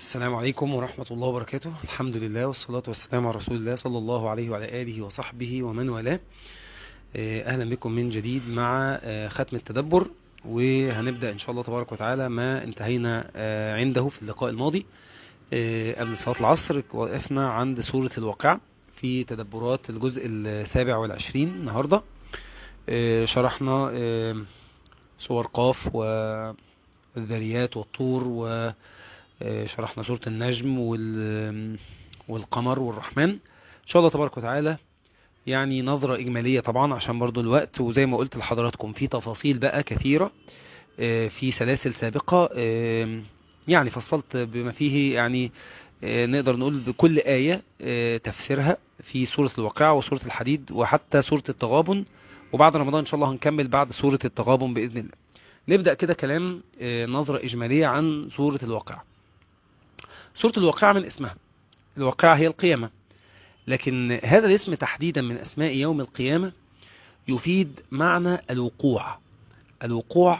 السلام عليكم ورحمة الله وبركاته. الحمد لله والصلاة والسلام على رسول الله صلى الله عليه وعلى آله وصحبه ومن والاه. أهلا بكم من جديد مع ختم التدبر، وهنبدأ إن شاء الله تبارك وتعالى ما انتهينا عنده في اللقاء الماضي. قبل صلاة العصر وقفنا عند سورة الواقعة في تدبرات الجزء السابع والعشرين. النهاردة شرحنا سور قاف والذريات والطور، وشرحنا سورة النجم والقمر والرحمن. إن شاء الله تبارك وتعالى يعني نظرة إجمالية طبعا عشان برضو الوقت، وزي ما قلت لحضراتكم في تفاصيل بقى كثيرة في سلاسل سابقة، يعني فصلت بما فيه يعني نقدر نقول بكل آية تفسيرها في سورة الواقعة وسورة الحديد وحتى سورة التغابن، وبعد رمضان إن شاء الله هنكمل بعد سورة التغابن بإذن الله. نبدأ كده كلام نظرة إجمالية عن سورة الواقعة. سورة الواقعة من اسمها، الواقعة هي القيامة، لكن هذا الاسم تحديدا من أسماء يوم القيامة يفيد معنى الوقوع، الوقوع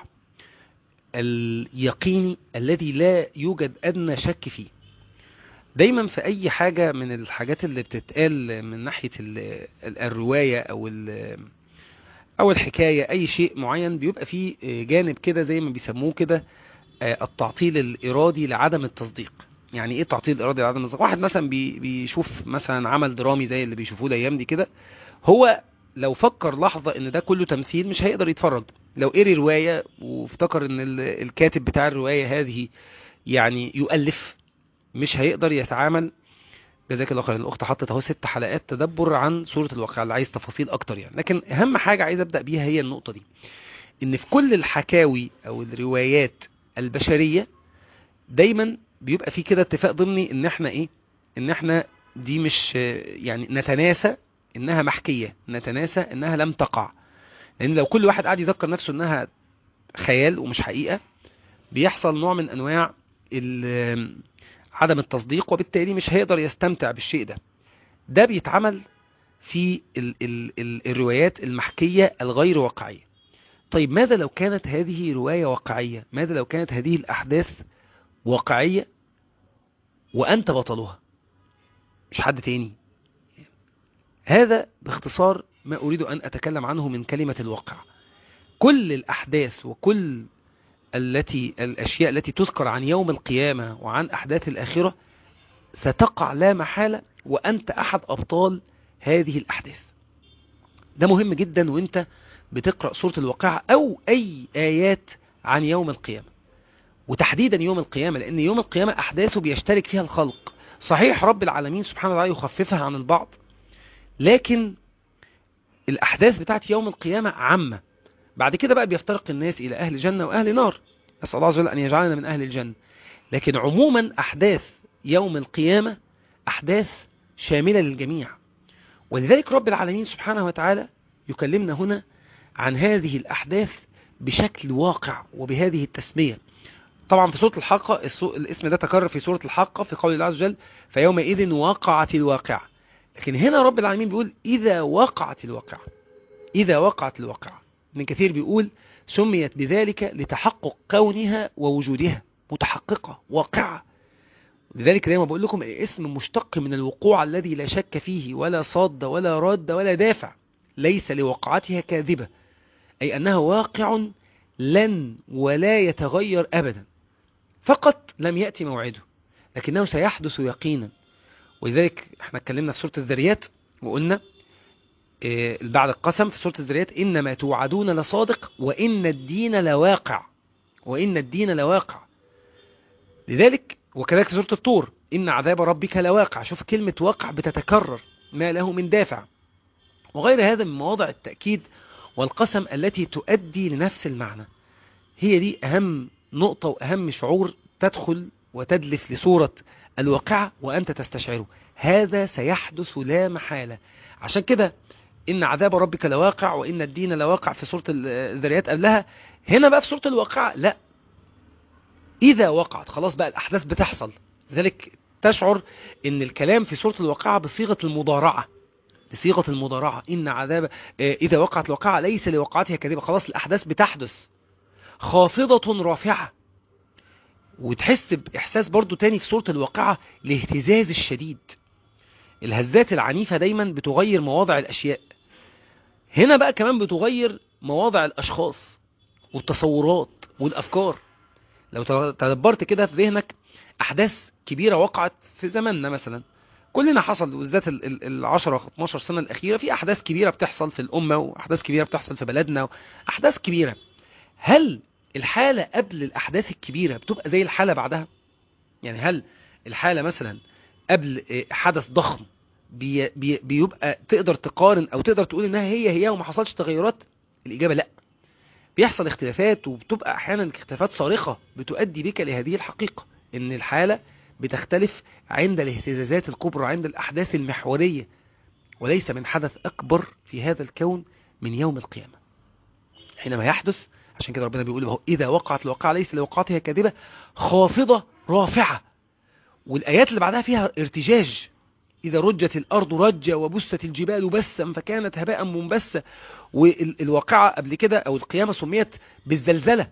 اليقيني الذي لا يوجد أدنى شك فيه. دايما في أي حاجة من الحاجات اللي بتتقال من ناحية الرواية أو الحكاية، أي شيء معين بيبقى فيه جانب كده زي ما بيسموه كده التعطيل الإرادي لعدم التصديق. يعني ايه تعطيل إرادي لعدم التصديق؟ واحد مثلا بيشوف مثلا عمل درامي زي اللي بيشوفوه الأيام دي كده، هو لو فكر لحظة ان ده كله تمثيل مش هيقدر يتفرج. لو قري رواية وافتكر ان الكاتب بتاع الرواية هذه يعني يؤلف، مش هيقدر يتعامل. جزاك الله خير. الاخت حطت اهو 6 حلقات تدبر عن سورة الواقعة اللي عايز تفاصيل اكتر يعني، لكن اهم حاجة عايز ابدأ بيها هي النقطة دي، ان في كل الحكاوي او الروايات البشرية دايما بيبقى في كده اتفاق ضمني ان احنا ايه، ان احنا دي مش يعني نتناسى انها محكية، نتناسى انها لم تقع. لان لو كل واحد قاعد يذكر نفسه انها خيال ومش حقيقة، بيحصل نوع من انواع عدم التصديق، وبالتالي مش هيقدر يستمتع بالشيء ده. ده بيتعمل في الروايات المحكية الغير واقعية. طيب ماذا لو كانت هذه رواية واقعية؟ ماذا لو كانت هذه الأحداث واقعية وأنت بطلها مش حد تاني؟ هذا باختصار ما أريد أن أتكلم عنه من كلمة الواقع. كل الأحداث وكل الأشياء التي تذكر عن يوم القيامة وعن أحداث الآخرة ستقع لا محالة وأنت أحد أبطال هذه الأحداث. ده مهم جدا وأنت بتقرأ سورة الواقعة أو أي آيات عن يوم القيامة، وتحديدا يوم القيامة، لأن يوم القيامة أحداثه بيشترك فيها الخلق. صحيح رب العالمين سبحانه وتعالى يخففها عن البعض، لكن الأحداث بتاعت يوم القيامة عامة. بعد كده بقى بيفترق الناس إلى أهل جنة وأهل نار، نسأل الله عز وجل أن يجعلنا من أهل الجنة. لكن عموما أحداث يوم القيامة أحداث شاملة للجميع، ولذلك رب العالمين سبحانه وتعالى يكلمنا هنا عن هذه الأحداث بشكل واقع وبهذه التسمية. طبعا في سورة الحاقة الاسم ده تكرر في سورة الحاقة في قول الله عز وجل فيومئذ وقعت الواقعة. لكن هنا رب العالمين بيقول إذا وقعت الواقعة، إذا وقعت الواقعة. ابن كثير بيقول سميت بذلك لتحقق كونها ووجودها، متحققة واقعة. لذلك زي ما بقول لكم الاسم مشتق من الوقوع الذي لا شك فيه ولا صاد ولا راد ولا دافع، ليس لوقعتها كاذبة، أي أنها واقع لن ولا يتغير أبدا، فقط لم يأتي موعده لكنه سيحدث يقينا. ولذلك احنا اتكلمنا في سورة الذريات وقلنا بعد القسم في سورة الذريات إنما توعدون لصادق وإن الدين لواقع، وإن الدين لواقع. لذلك وكذلك في سورة الطور إن عذاب ربك لواقع. شوف كلمة واقع بتتكرر، ما له من دافع، وغير هذا من مواضع التأكيد والقسم التي تؤدي لنفس المعنى. هي دي أهم نقطة وأهم شعور تدخل وتدلف لسورة الواقعة وأنت تستشعره، هذا سيحدث لا محالة. عشان كده إن عذاب ربك لواقع وإن الدين لواقع في سورة الذريات قبلها. هنا بقى في سورة الواقعة لا، إذا وقعت خلاص بقى الأحداث بتحصل. لذلك تشعر إن الكلام في سورة الواقعة بصيغة المضارعة، بصيغة المضارعة. إن عذاب إذا وقعت الواقعة ليس لوقعتها كاذبة، خلاص الأحداث بتحدث. خافضة رافعة، وتحس بإحساس برضو تاني في سورة الواقعة، الاهتزاز الشديد. الهزات العنيفة دايما بتغير مواضع الأشياء، هنا بقى كمان بتغير مواضع الأشخاص والتصورات والأفكار. لو تدبرت كده في ذهنك أحداث كبيرة وقعت في زماننا مثلا، كلنا حصل، بالذات ال10 12 سنة الأخيرة، في أحداث كبيرة بتحصل في الأمة، وأحداث كبيرة بتحصل في بلدنا، أحداث كبيرة. هل الحالة قبل الأحداث الكبيرة بتبقى زي الحالة بعدها؟ يعني هل الحالة مثلا قبل حدث ضخم بيبقى تقدر تقارن أو تقدر تقول إنها هي وما حصلش تغيرات؟ الإجابة لأ، بيحصل اختلافات، وبتبقى أحيانا اختلافات صارخة بتؤدي بك لهذه الحقيقة، إن الحالة بتختلف عند الاهتزازات الكبرى، عند الأحداث المحورية، وليس من حدث أكبر في هذا الكون من يوم القيامة حينما يحدث. عشان كده ربنا بيقول إذا وقعت الواقعة ليس لوقعتها كاذبة خافضة رافعة، والآيات اللي بعدها فيها ارتجاج، إذا رجت الأرض رجة وبست الجبال بسا فكانت هباء منبثا. والواقعة قبل كده أو القيامة سميت بالزلزلة،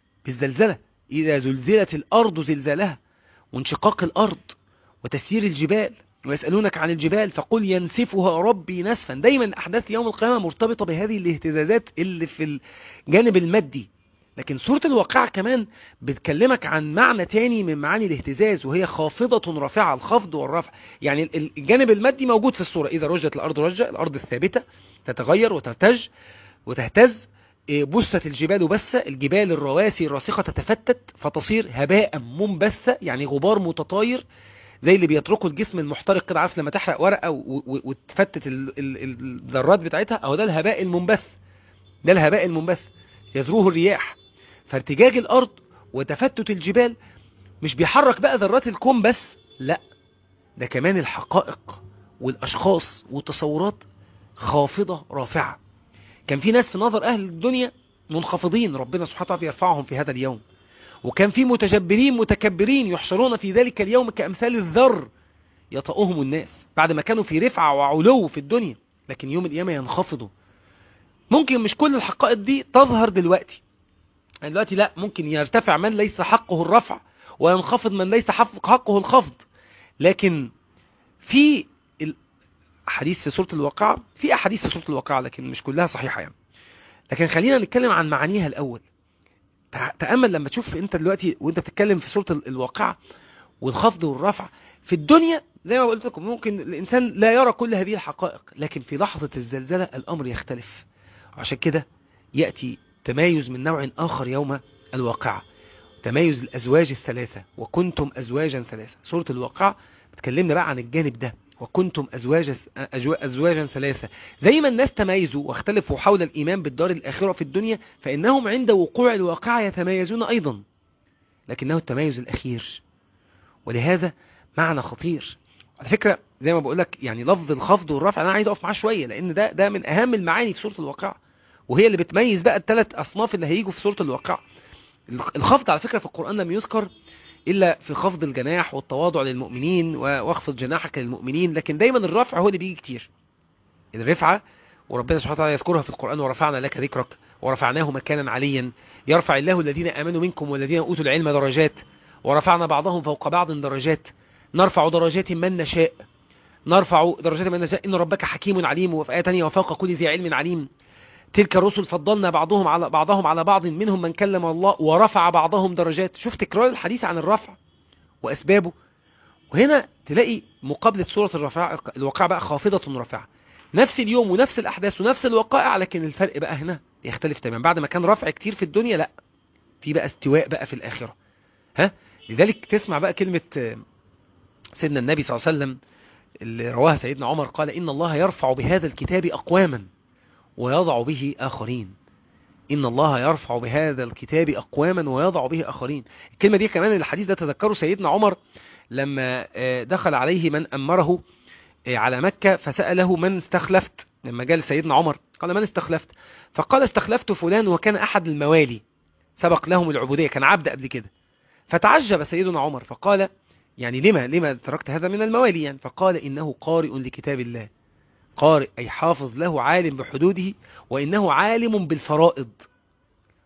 إذا زلزلت الأرض زلزالها، وانشقاق الأرض، وتسيير الجبال، ويسألونك عن الجبال فقل ينسفها ربي نسفا. دايما أحداث يوم القيامة مرتبطة بهذه الاهتزازات اللي في الجانب المادي. لكن سورة الواقعة كمان بتكلمك عن معنى تاني من معاني الاهتزاز، وهي خافضة رافعة، الخفض والرفع. يعني الجانب المادي موجود في الصورة، إذا رجت الأرض رجة، الأرض الثابتة تتغير وترتج وتهتز. بست الجبال بسة، الجبال الرواسي الراسخة تتفتت فتصير هباء منبثة، يعني غبار متطاير زي اللي بيتركه الجسم المحترق كده، عارف لما تحرق ورقة وتفتت الذرات بتاعتها، أو ده الهباء المنبث، ده الهباء المنبث يذروه الرياح. فارتجاج الأرض وتفتت الجبال مش بيحرك بقى ذرات الكون بس، لا، ده كمان الحقائق والأشخاص والتصورات خافضة رافعة. كان في ناس في نظر أهل الدنيا منخفضين، ربنا سبحانه وتعالى يرفعهم في هذا اليوم. وكان في متجبرين متكبرين يحشرون في ذلك اليوم كأمثال الذر يطأهم الناس، بعد ما كانوا في رفعة وعلو في الدنيا، لكن يوم القيامة ينخفضوا. ممكن مش كل الحقائق دي تظهر دلوقتي، يعني دلوقتي لا، ممكن يرتفع من ليس حقه الرفع وينخفض من ليس حقه الخفض. لكن في الحديث في سورة الواقعة، في أحاديث في سورة الواقعة لكن مش كلها صحيحة يعني. لكن خلينا نتكلم عن معانيها الأول. تأمل لما تشوف انت دلوقتي وانت بتتكلم في سورة الواقعة والخفض والرفع في الدنيا، زي ما قلت لكم ممكن الإنسان لا يرى كل هذه الحقائق، لكن في لحظة الزلزلة الأمر يختلف. عشان كده يأتي تمايز من نوع آخر يوم الواقعة، تمايز الأزواج الثلاثة، وكنتم أزواجا ثلاثة. سورة الواقعة بتكلمنا بقى عن الجانب ده، وكنتم أزواجا ثلاثة. زي ما الناس تميزوا واختلفوا حول الإيمان بالدار الآخرة في الدنيا، فإنهم عند وقوع الواقعة يتميزون أيضا، لكنه التميز الأخير. ولهذا معنى خطير على فكرة. زي ما بقولك يعني لفظ الخفض والرفع أنا عايز أقف معاه شوية، لأن ده من أهم المعاني في سورة الواقعة، وهي اللي بتميز بقى الثلاث أصناف اللي هيجوا في سورة الواقعة. الخفض على فكرة في القرآن لم يذكر إلا في خفض الجناح والتواضع للمؤمنين واخفض جناحك للمؤمنين، لكن دايما الرفع هو اللي بيجي كتير، الرفعة. وربنا سبحانه وتعالى يذكرها في القرآن، ورفعنا لك ذكرك ورفعناه مكانا عليا، يرفع الله الذين آمنوا منكم والذين أوتوا العلم درجات، ورفعنا بعضهم فوق بعض درجات، نرفع درجات من نشاء، إن ربك حكيم عليم. وفي آية تانية وفوق كل ذي علم عليم. تلك الرسل فضلنا بعضهم على بعض منهم من كلم الله ورفع بعضهم درجات. شوف تكرار الحديث عن الرفع وأسبابه. وهنا تلاقي مقابلة سورة الواقعة بقى خافضة رافعة، نفس اليوم ونفس الأحداث ونفس الوقائع، لكن الفرق بقى هنا يختلف تماما. بعد ما كان رفع كتير في الدنيا، لا، في بقى استواء بقى في الآخرة. لذلك تسمع بقى كلمة سيدنا النبي صلى الله عليه وسلم اللي رواها سيدنا عمر، قال إن الله يرفع بهذا الكتاب أقواما ويضع به آخرين. إن الله يرفع بهذا الكتاب أقواما ويضع به آخرين. الكلمة دي كمان الحديث ده تذكره سيدنا عمر لما دخل عليه من أمره على مكة، فسأله من استخلفت. لما جاء سيدنا عمر قال من استخلفت؟ فقال استخلفت فلان، وكان أحد الموالي سبق لهم العبودية، كان عبد قبل كده. فتعجب سيدنا عمر فقال يعني لما تركت هذا من الموالي يعني؟ فقال إنه قارئ لكتاب الله. قارئ أي حافظ له، عالم بحدوده، وإنه عالم بالفرائض.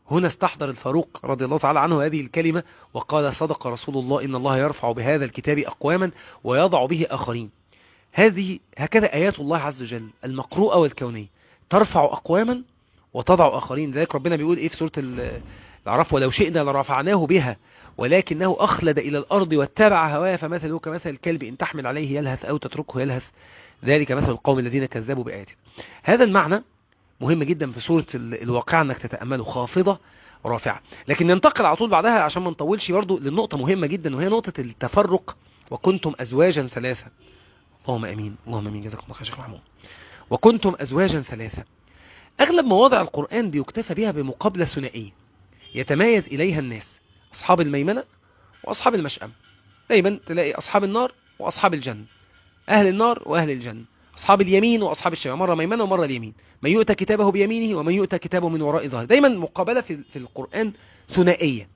هنا استحضر الفاروق رضي الله تعالى عنه هذه الكلمة وقال صدق رسول الله إن الله يرفع بهذا الكتاب أقواما ويضع به آخرين. هكذا آيات الله عز وجل المقروءة والكونية ترفع أقواما وتضع آخرين. ذلك ربنا بيقول إيه في سورة الأعراف ولو شئنا لرفعناه بها ولكنه أخلد إلى الأرض واتبع هواه فمثله كمثل الكلب إن تحمل عليه يلهث أو تتركه يلهث ذلك مثل القوم الذين كذبوا بآياتنا. هذا المعنى مهم جدا في سورة الواقعة انك تتأمله، خافضة رافعة. لكن ننتقل على طول بعدها عشان ما نطولش برضو للنقطة مهمة جدا، وهي نقطة التفرق. وكنتم أزواجا ثلاثة. اللهم أمين اللهم أمين جزاكم الله خير شيخ محمود. وكنتم أزواجا ثلاثة. أغلب مواضع القرآن بيكتفى بها بمقابلة ثنائية يتميز إليها الناس، أصحاب الميمنة وأصحاب المشأمة. دايما تلاقي أصحاب النار وأصحاب الجنة، أهل النار وأهل الجنة، أصحاب اليمين وأصحاب الشمال، مرة ميمنة ومرة اليمين، من يؤتى كتابه بيمينه ومن يؤتى كتابه من وراء ظهره. دايما مقابلة في القرآن ثنائية.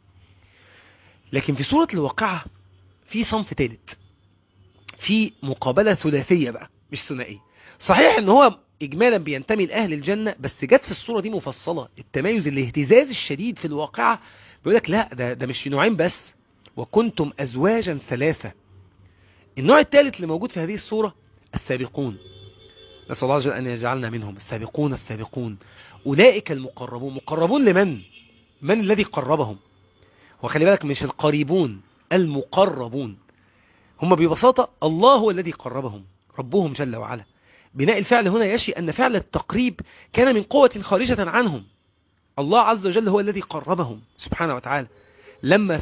لكن في سورة الواقعة في صنف ثالث، في مقابلة ثلاثية بقى مش ثنائية. صحيح ان هو اجمالا بينتمي لأهل الجنة، بس جت في الصورة دي مفصلة التميز الاهتزاز الشديد في الواقعة. بيقول لك لا ده مش في نوعين بس، وكنتم أزواجا ثلاثة. النوع الثالث اللي موجود في هذه الصورة السابقون. نسأل الله عز وجل أن يجعلنا منهم. السابقون السابقون أولئك المقربون. مقربون لمن؟ من الذي قربهم؟ وخلي بالك مش القريبون، المقربون. هم ببساطة الله هو الذي قربهم، ربهم جل وعلا. بناء الفعل هنا يشي أن فعل التقريب كان من قوة خارجة عنهم. الله عز وجل هو الذي قربهم سبحانه وتعالى. لما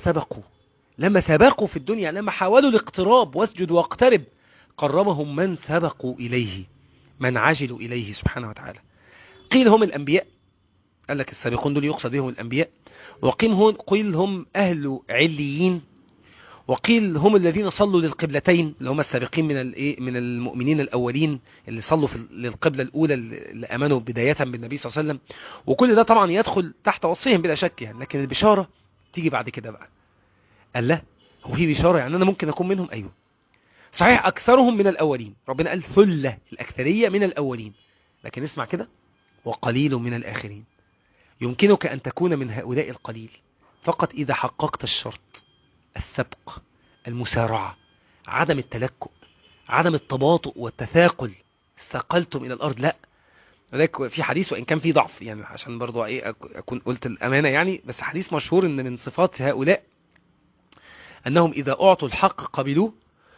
سبقوا في الدنيا، لما حاولوا الاقتراب واسجد واقترب، قربهم من سبقوا إليه، من عجلوا إليه سبحانه وتعالى. قيل هم الأنبياء، قال لك السابقون دول يقصد بهم الأنبياء. وقيل هم أهل عليين. وقيل هم الذين صلوا للقبلتين، اللي هم السابقين من المؤمنين الأولين اللي صلوا للقبلة الأولى اللي أمنوا بداية بالنبي صلى الله عليه وسلم. وكل ده طبعا يدخل تحت وصفهم بلا شك يعني. لكن البشارة تيجي بعد كده بقى. قال لا، هو في بشارة يعني أنا ممكن أكون منهم؟ أيوه صحيح، أكثرهم من الأولين. ربنا قال ثلة، الأكثرية من الأولين. لكن اسمع كده، وقليل من الآخرين. يمكنك أن تكون من هؤلاء القليل فقط إذا حققت الشرط: السبق، المسارعة، عدم التلكؤ، عدم التباطؤ والتثاقل. ثقلتم إلى الأرض، لا. ولذلك في حديث، وإن كان في ضعف يعني عشان برضو أكون قلت الأمانة يعني، بس حديث مشهور إن من صفات هؤلاء أنهم إذا أعطوا الحق قبلوه.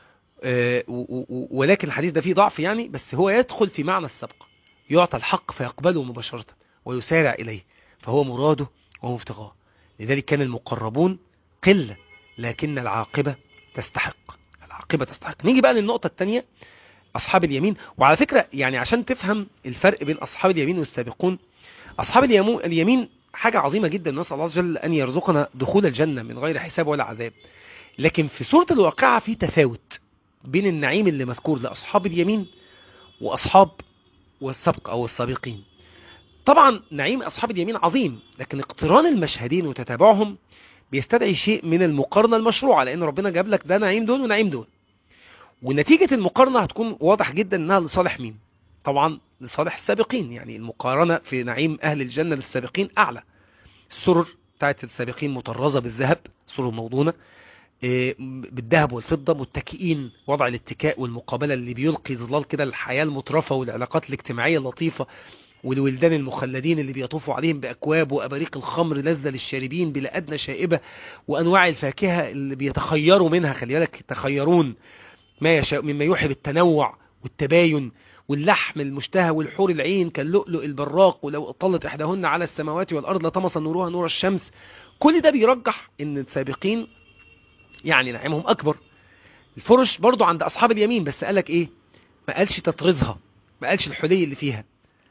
ولكن الحديث ده فيه ضعف يعني، بس هو يدخل في معنى السبق. يعطى الحق فيقبله مباشرة ويسارع إليه، فهو مراده ومفتقاه. لذلك كان المقربون قلة، لكن العاقبة تستحق. نيجي بقى للنقطة الثانية، أصحاب اليمين. وعلى فكرة يعني عشان تفهم الفرق بين أصحاب اليمين والسابقون، أصحاب اليمين حاجة عظيمة جدا، نسأل الله عز وجل أن يرزقنا دخول الجنة من غير حساب ولا عذاب. لكن في سورة الواقعة في تفاوت بين النعيم اللي مذكور لأصحاب اليمين وأصحاب والسبق أو السابقين. طبعا نعيم أصحاب اليمين عظيم، لكن اقتران المشهدين وتتابعهم بيستدعي شيء من المقارنة المشروعة، لأن ربنا جاب لك ده نعيم دول ونعيم دول. ونتيجة المقارنة هتكون واضح جدا أنها لصالح مين؟ طبعا لصالح السابقين. يعني المقارنة في نعيم أهل الجنة للسابقين أعلى. السرر بتاعت السابقين مطرزة بالذهب، سرر موضونة بالذهب والفضة، متكئين، وضع الاتكاء والمقابلة اللي بيلقي ظلال كده الحياة المترفة والعلاقات الاجتماعية اللطيفة، والولدان المخلدين اللي بيطوفوا عليهم بأكواب وأباريق الخمر لذة للشاربين بلا أدنى شائبة، وأنواع الفاكهة اللي بيتخيروا منها. خلي بالك، يتخيرون ما يشاء مما يوحي بالتنوع والتباين، واللحم المشتهى، والحور العين كاللؤلؤ البراق، ولو اطلت إحداهن على السماوات والأرض لطمس نورها نور الشمس. كل ده بيرجح ان السابقين يعني نعيمهم أكبر. الفرش برضو عند أصحاب اليمين، بس قالك إيه؟ ما قالش تطرزها، ما قالش الحلي اللي فيها.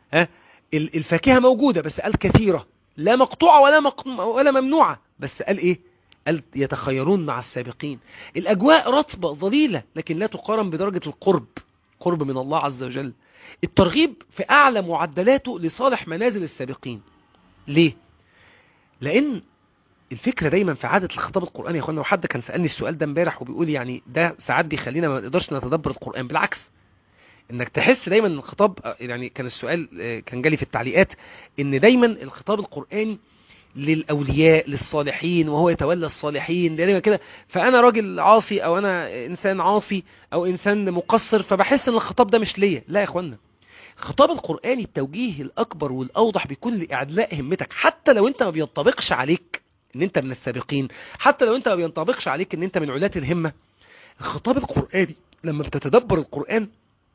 الفاكهة موجودة بس قال كثيرة، لا مقطوعة ولا ممنوعة، بس قال إيه؟ قال يتخيرون مع السابقين. الأجواء رطبة ظليلة، لكن لا تقارن بدرجة قرب من الله عز وجل. الترغيب في أعلى معدلاته لصالح منازل السابقين. ليه؟ لأن الفكرة دايما في عادة الخطاب القرآني يا اخوانا، وحد كان سألني السؤال ده امبارح وبيقول يعني ده ساعات بيخلينا ما نقدرش نتدبر القرآن. بالعكس، انك تحس دايما ان الخطاب، يعني كان السؤال كان جالي في التعليقات ان دايما الخطاب القرآني للأولياء للصالحين وهو يتولى الصالحين دايما كده. فأنا راجل عاصي أو أنا إنسان عاصي أو إنسان مقصر فبحس أن الخطاب ده مش ليا. لا يا إخوانا، الخطاب القرآني التوجيه الأكبر والأوضح بيكون لإعلاء همتك، حتى لو أنت ما بينطبقش عليك أن أنت من السابقين، حتى لو أنت ما بينطبقش عليك أن أنت من علاة الهمة. الخطاب القرآني لما بتتدبر القرآن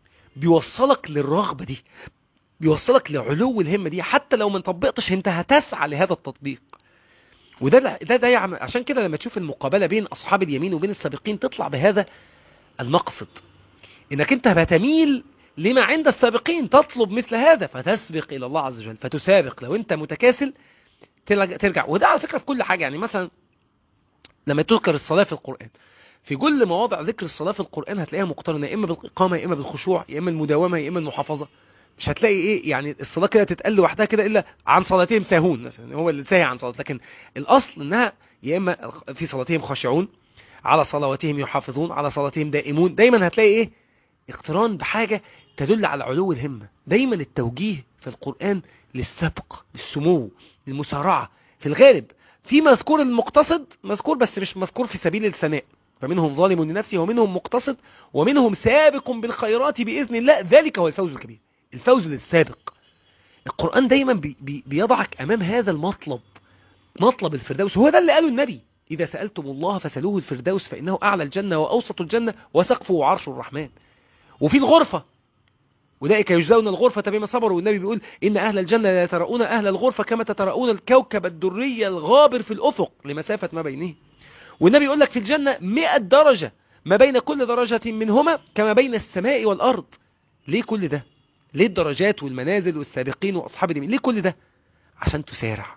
بيوصلك للرغبة دي، بيوصلك لعلو الهمة دي، حتى لو ما طبقتش انت هتسعى لهذا التطبيق. وده يعمل. عشان كده لما تشوف المقابلة بين أصحاب اليمين وبين السابقين تطلع بهذا المقصد، انك انت هتميل لما عند السابقين، تطلب مثل هذا فتسبق إلى الله عز وجل، فتسابق. لو انت متكاسل ترجع. وده على فكرة في كل حاجة. يعني مثلا لما تذكر الصلاة في القرآن، في كل مواضع ذكر الصلاة في القرآن هتلاقيها مقترنة يا إما بالإقامة يا إما بالخشوع يا إما المداومة يا إما المحافظة. مش هتلاقي إيه يعني الصلاة كده تتقل لوحدها كده إلا عن صلاتهم ساهون مثلا، هو اللي ساهي عن صلاة. لكن الأصل إنها يا إما في صلاتهم خاشعون، على صلواتهم يحافظون، على صلاتهم دائمون. دايما هتلاقي إيه اقتران بحاجة تدل على علو الهمة. دايما التوجيه في القرآن للسبق، للسمو، للمسارعة. في الغالب في مذكور المقتصد مذكور، بس مش مذكور في سبيل الثناء. فمنهم ظالم لنفسه ومنهم مقتصد ومنهم سابق بالخيرات بإذن الله، ذلك هو الفوز الكبير، الفوز للسابق. القرآن دايما بيضعك أمام هذا المطلب، مطلب الفردوس. هو ده اللي قاله النبي: إذا سألتم الله فسألوه الفردوس فإنه أعلى الجنة وأوسط الجنة وسقفه عرش الرحمن. وفي الغرفة: أولئك يجزون الغرفة بما صبروا. والنبي بيقول: إن أهل الجنة لا يتراءون أهل الغرفة كما تتراءون الكوكب الدري الغابر في الأفق لمسافة ما بينه. والنبي يقول لك في الجنة 100 درجة ما بين كل درجة منهما كما بين السماء والأرض. ليه كل ده؟ ليه الدرجات والمنازل والسابقين وأصحاب اليمين؟ ليه كل ده؟ عشان تسارع،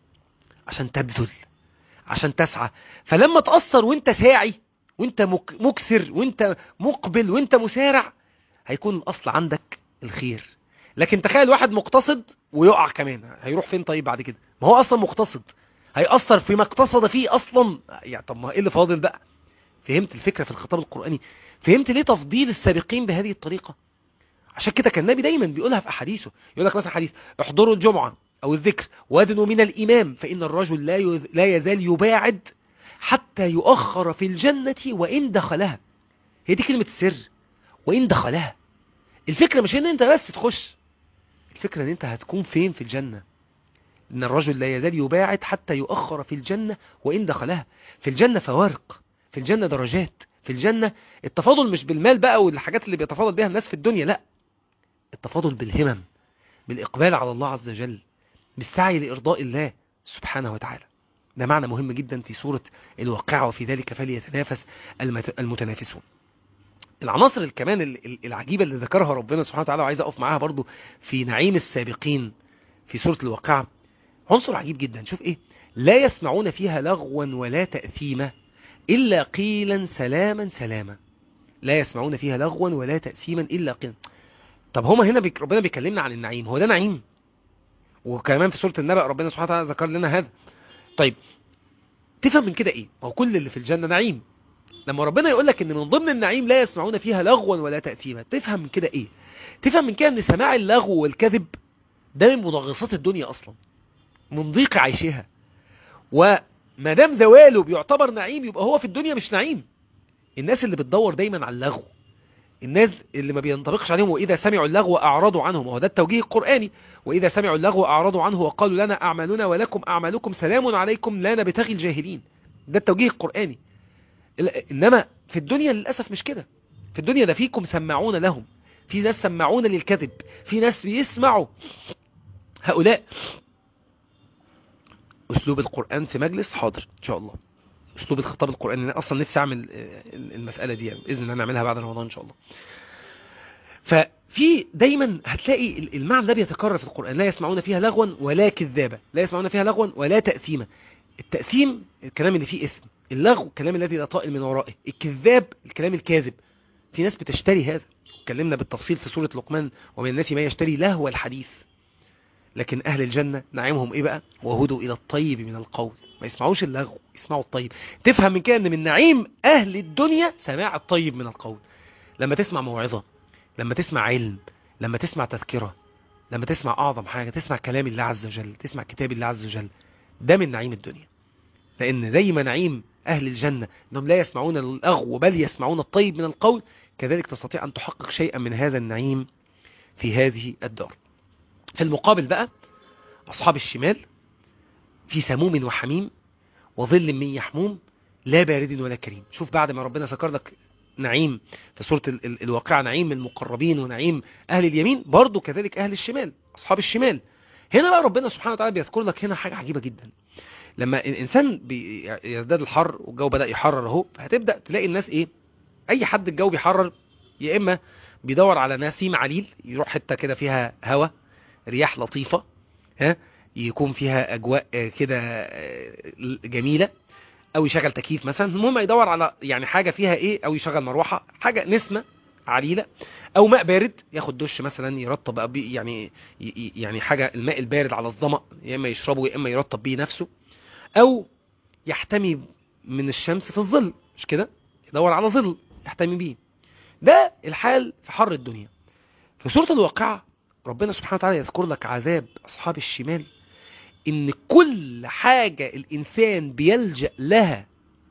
عشان تبذل، عشان تسعى. فلما تأثر وانت ساعي وانت مكثر وانت مقبل وانت مسارع، هيكون الأصل عندك الخير. لكن تخيل واحد مقتصد ويقع كمان، هيروح فين طيب بعد كده؟ ما هو أصلا مقتصد، هيأثر فيما اقتصد فيه أصلا. يعني طب ما ايه اللي فاضل بقى؟ فهمت الفكرة في الخطاب القرآني؟ فهمت ليه تفضيل السابقين بهذه الطريقة؟ عشان كده كان النبي دايما بيقولها في أحاديثه. يقول لك مثلا حديث: احضروا الجمعة أو الذكر وادنوا من الإمام فإن الرجل لا يزال يباعد حتى يؤخر في الجنة وإن دخلها. هي دي كلمة السر، وإن دخلها. الفكرة مش ان انت بس تخش، الفكرة ان انت هتكون فين في الجنة. ان الرجل لا يزال يباعد حتى يؤخر في الجنة وإن دخلها. في الجنة فوارق، في الجنة درجات، في الجنة التفاضل مش بالمال بقى والحاجات اللي بيتفاضل بها الناس في الدنيا، لا، التفاضل بالهمم، بالإقبال على الله عز وجل، بالسعي لإرضاء الله سبحانه وتعالى. ده معنى مهم جدا في سورة الواقعة: وفي ذلك فليتنافس المتنافسون. العناصر كمان العجيبة اللي ذكرها ربنا سبحانه وتعالى وعايز أقف معاها برضو في نعيم السابقين في سورة الواقعة، عنصر عجيب جدا. شوف إيه: لا يسمعون فيها لغوا ولا تأثيما إلا قيلا سلاما سلاما. لا يسمعون فيها لغوا ولا تأثيما إلا قيلا. طب هما هنا ربنا بيكلمنا عن النعيم، هو ده نعيم؟ وكمان في سورة النبأ ربنا سبحانه وتعالى ذكر لنا هذا. طيب تفهم من كده ايه؟ هو كل اللي في الجنة نعيم. لما ربنا يقول لك ان من ضمن النعيم لا يسمعون فيها لغوا ولا تأثيما، تفهم من كده ايه؟ تفهم من كده ان سماع اللغو والكذب ده من منغصات الدنيا اصلا، من ضيق عيشها. وما دام زواله بيعتبر نعيم يبقى هو في الدنيا مش نعيم. الناس اللي بتدور دايما على اللغو، الناس اللي ما بينطبقش عليهم وإذا سمعوا اللغو أعرضوا عنه، وهو ده التوجيه القرآني: وإذا سمعوا اللغو أعرضوا عنه وقالوا لنا أعمالنا ولكم أعمالكم سلام عليكم لا نبتغي الجاهلين. ده التوجيه القرآني. إنما في الدنيا للأسف مش كده. في الدنيا ده فيكم سمعون لهم، في ناس سمعون للكذب، في ناس بيسمعوا. هؤلاء أسلوب القرآن في مجلس حاضر إن شاء الله، أسلوب الخطاب القرآني. أنا أصلا نفسي أعمل المسألة دي يعني بإذن الله نعملها بعد رمضان إن شاء الله. ففي دايما هتلاقي المعنى ده بيتكرر في القرآن: لا يسمعون فيها لغوا ولا كذابا، لا يسمعون فيها لغوا ولا تأثيما. التأثيم الكلام اللي فيه اسم، اللغو الكلام الذي لا طائل من ورائه، الكذاب الكلام الكاذب. في ناس بتشتري هذا، اتكلمنا بالتفصيل في سورة لقمان: ومن الناس ما يشتري لهو الحديث. لكن أهل الجنة نعيمهم إيه بقى؟ وهدوا إلى الطيب من القول. ما يسمعوش اللغو، يسمعوا الطيب. تفهم من كده أن من نعيم أهل الدنيا سماع الطيب من القول. لما تسمع موعظة، لما تسمع علم، لما تسمع تذكرة، لما تسمع أعظم حاجة تسمع كلام الله عز وجل، تسمع كتاب الله عز وجل، ده من نعيم الدنيا. لأن زي ما نعيم أهل الجنة أنهم لا يسمعون اللغو بل يسمعون الطيب من القول، كذلك تستطيع أن تحقق شيئا من هذا النعيم في هذه الدار. في المقابل بقى أصحاب الشمال في سموم وحميم وظل من يحموم لا بارد ولا كريم. شوف بعد ما ربنا ذكر لك نعيم في سورة الواقعة، نعيم المقربين ونعيم أهل اليمين، برضو كذلك أهل الشمال أصحاب الشمال. هنا بقى ربنا سبحانه وتعالى بيذكر لك هنا حاجة عجيبة جدا. لما الإنسان يزداد الحر والجو بدأ يحرر اهو، هتبدأ تلاقي الناس إيه؟ أي حد الجو بيحرر يا إما بيدور على نسيم عليل، يروح حتة كده فيها هواء رياح لطيفة، يكون فيها أجواء كده جميلة، او يشغل تكييف مثلا. المهم يدور على يعني حاجه فيها ايه، او يشغل مروحه، حاجه نسمه عليله، او ماء بارد ياخد دش مثلا يرطب يعني حاجه الماء البارد على الظمأ، يا اما يشربه يا اما يرطب بيه نفسه، او يحتمي من الشمس في الظل، مش كده؟ يدور على ظل يحتمي بيه. ده الحال في حر الدنيا. في سوره الواقعه ربنا سبحانه وتعالى يذكر لك عذاب اصحاب الشمال، ان كل حاجة الانسان بيلجأ لها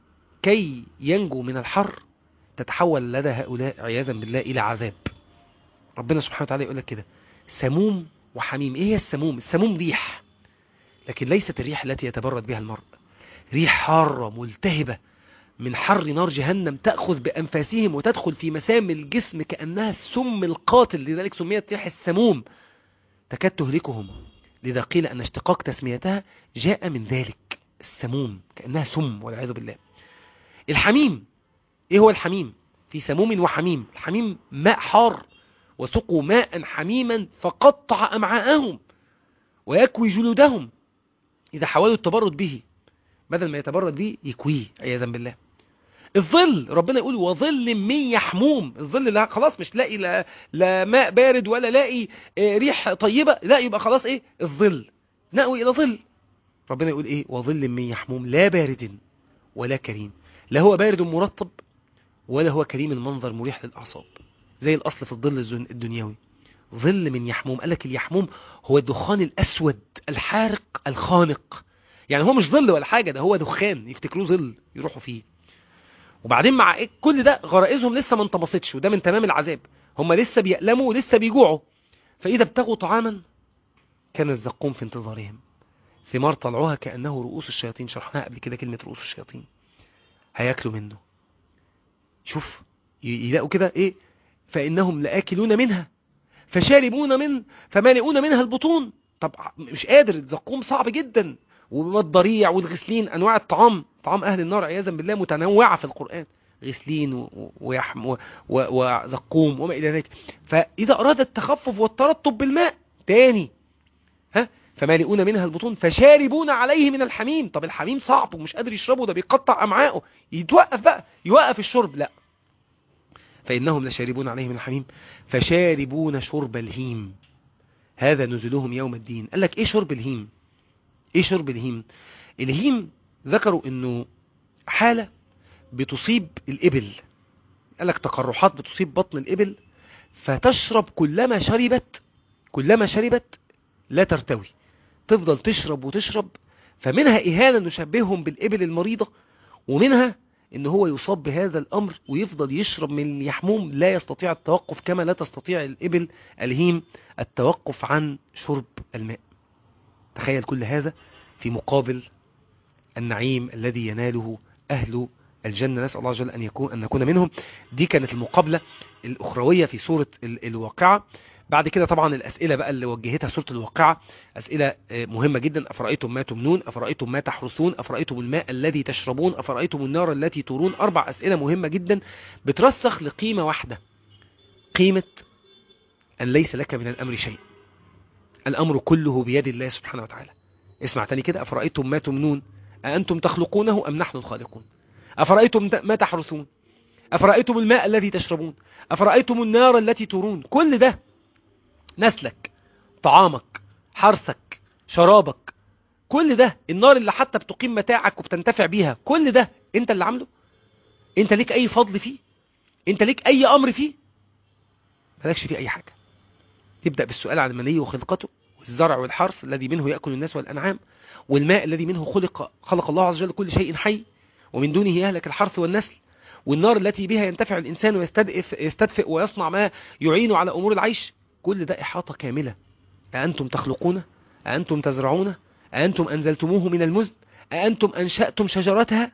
كي ينجو من الحر تتحول لدى هؤلاء عياذا بالله الى عذاب. ربنا سبحانه وتعالى يقول لك كده سموم وحميم. ايه هي السموم؟ السموم ريح، لكن ليست الريح التي يتبرد بها المرء، ريح حارة ملتهبة من حر نار جهنم تأخذ بأنفاسهم وتدخل في مسام الجسم كأنها السم القاتل، لذلك سميت ريح السموم، تكاد تهلكهم. لذا قيل أن اشتقاق تسميتها جاء من ذلك، السموم كأنها سم والعياذ بالله. الحميم، ايه هو الحميم؟ في سموم وحميم. الحميم ماء حار، وسقوا ماء حميما فقطع أمعاءهم ويكوي جلودهم إذا حاولوا التبرد به، بدل ما يتبرد به يكويه عياذا بالله. الظل، ربنا يقول وظل من يحموم. الظل لا خلاص مش لاقي لا ماء بارد ولا لاقي ريح طيبة، لا يبقى خلاص ايه؟ الظل، نأوي الى ظل. ربنا يقول ايه؟ وظل من يحموم لا بارد ولا كريم. لا هو بارد مرطب ولا هو كريم المنظر مريح للأعصاب، زي الأصل في الظل الدنيوي. ظل من يحموم، قال لك اليحموم هو الدخان الأسود الحارق الخانق، يعني هو مش ظل ولا حاجة، ده هو دخان يفتكروه ظل يروحوا فيه. وبعدين مع إيه كل ده؟ غرائزهم لسه ما انطمستش، وده من تمام العذاب، هم لسه بيألموا ولسه بيجوعوا. فإذا ابتغوا طعاما كان الزقوم في انتظارهم، ثمار طلعوها كأنه رؤوس الشياطين، شرحناها قبل كده كلمة رؤوس الشياطين، هياكلوا منه. شوف يلاقوا كده ايه؟ فإنهم لآكلون منها فشاربون من فمالئون منها البطون. طب مش قادر، الزقوم صعب جدا، والضريع والغسلين، انواع الطعام، طعام اهل النار عياذا بالله متنوعه في القران، غسلين ويحم وزقوم وما الى ذلك. فاذا اراد التخفف والترطب بالماء تاني فمالئون منها البطون فشاربون عليه من الحميم. طب الحميم صعب ومش قادر يشربه، ده بيقطع امعائه، يتوقف بقى، يوقف الشرب، لا، فإنهم لشاربون عليه من الحميم فشاربون شرب الهيم هذا نزلهم يوم الدين. قال لك ايه شرب الهيم؟ ايه شرب الهيم؟ الهيم ذكروا انه حالة بتصيب الإبل، قال لك تقرحات بتصيب بطن الإبل فتشرب كلما شربت لا ترتوي، تفضل تشرب وتشرب. فمنها إهانة نشبههم بالإبل المريضة، ومنها ان هو يصاب بهذا الامر ويفضل يشرب من يحموم لا يستطيع التوقف، كما لا تستطيع الابل الهيم التوقف عن شرب الماء. تخيل كل هذا في مقابل النعيم الذي يناله اهل الجنة، نسأل الله عز وجل ان نكون منهم. دي كانت المقابلة الاخروية في سورة الواقعة. بعد كده طبعا الأسئلة بقى اللي وجهتها سورة الواقعة أسئلة مهمة جدا. أفرأيتم ما تمنون، أفرأيتم ما تحرثون، أفرأيتم الماء الذي تشربون، أفرأيتم النار التي تورون. 4 أسئلة مهمة جدا بترسخ لقيمة واحدة، قيمة أن ليس لك من الأمر شيء، الأمر كله بيد الله سبحانه وتعالى. اسمع تاني كده، أفرأيتم ما تمنون أأنتم تخلقونه أم نحن الخالقون، أفرأيتم ما تحرثون، أفرأيتم الماء الذي تشربون، أفرأيتم النار التي تورون. كل ده نسلك، طعامك، حرثك، شرابك، كل ده، النار اللي حتى بتقيم متاعك وبتنتفع بيها، كل ده انت اللي عامله؟ انت ليك اي فضل فيه؟ انت ليك اي امر فيه؟ مالكش فيه اي حاجة. تبدأ بالسؤال عن المني وخلقته، الزرع والحرث الذي منه يأكل الناس والأنعام، والماء الذي منه خلق الله عز وجل كل شيء حي، ومن دونه يهلك الحرث والنسل، والنار التي بها ينتفع الإنسان ويستدفئ ويصنع ما يعين على أمور العيش. كل ده إحاطة كاملة. أأنتم تخلقونه؟ أأنتم تزرعونه؟ أأنتم أنزلتموه من المزن؟ أأنتم أنشأتم شجرتها؟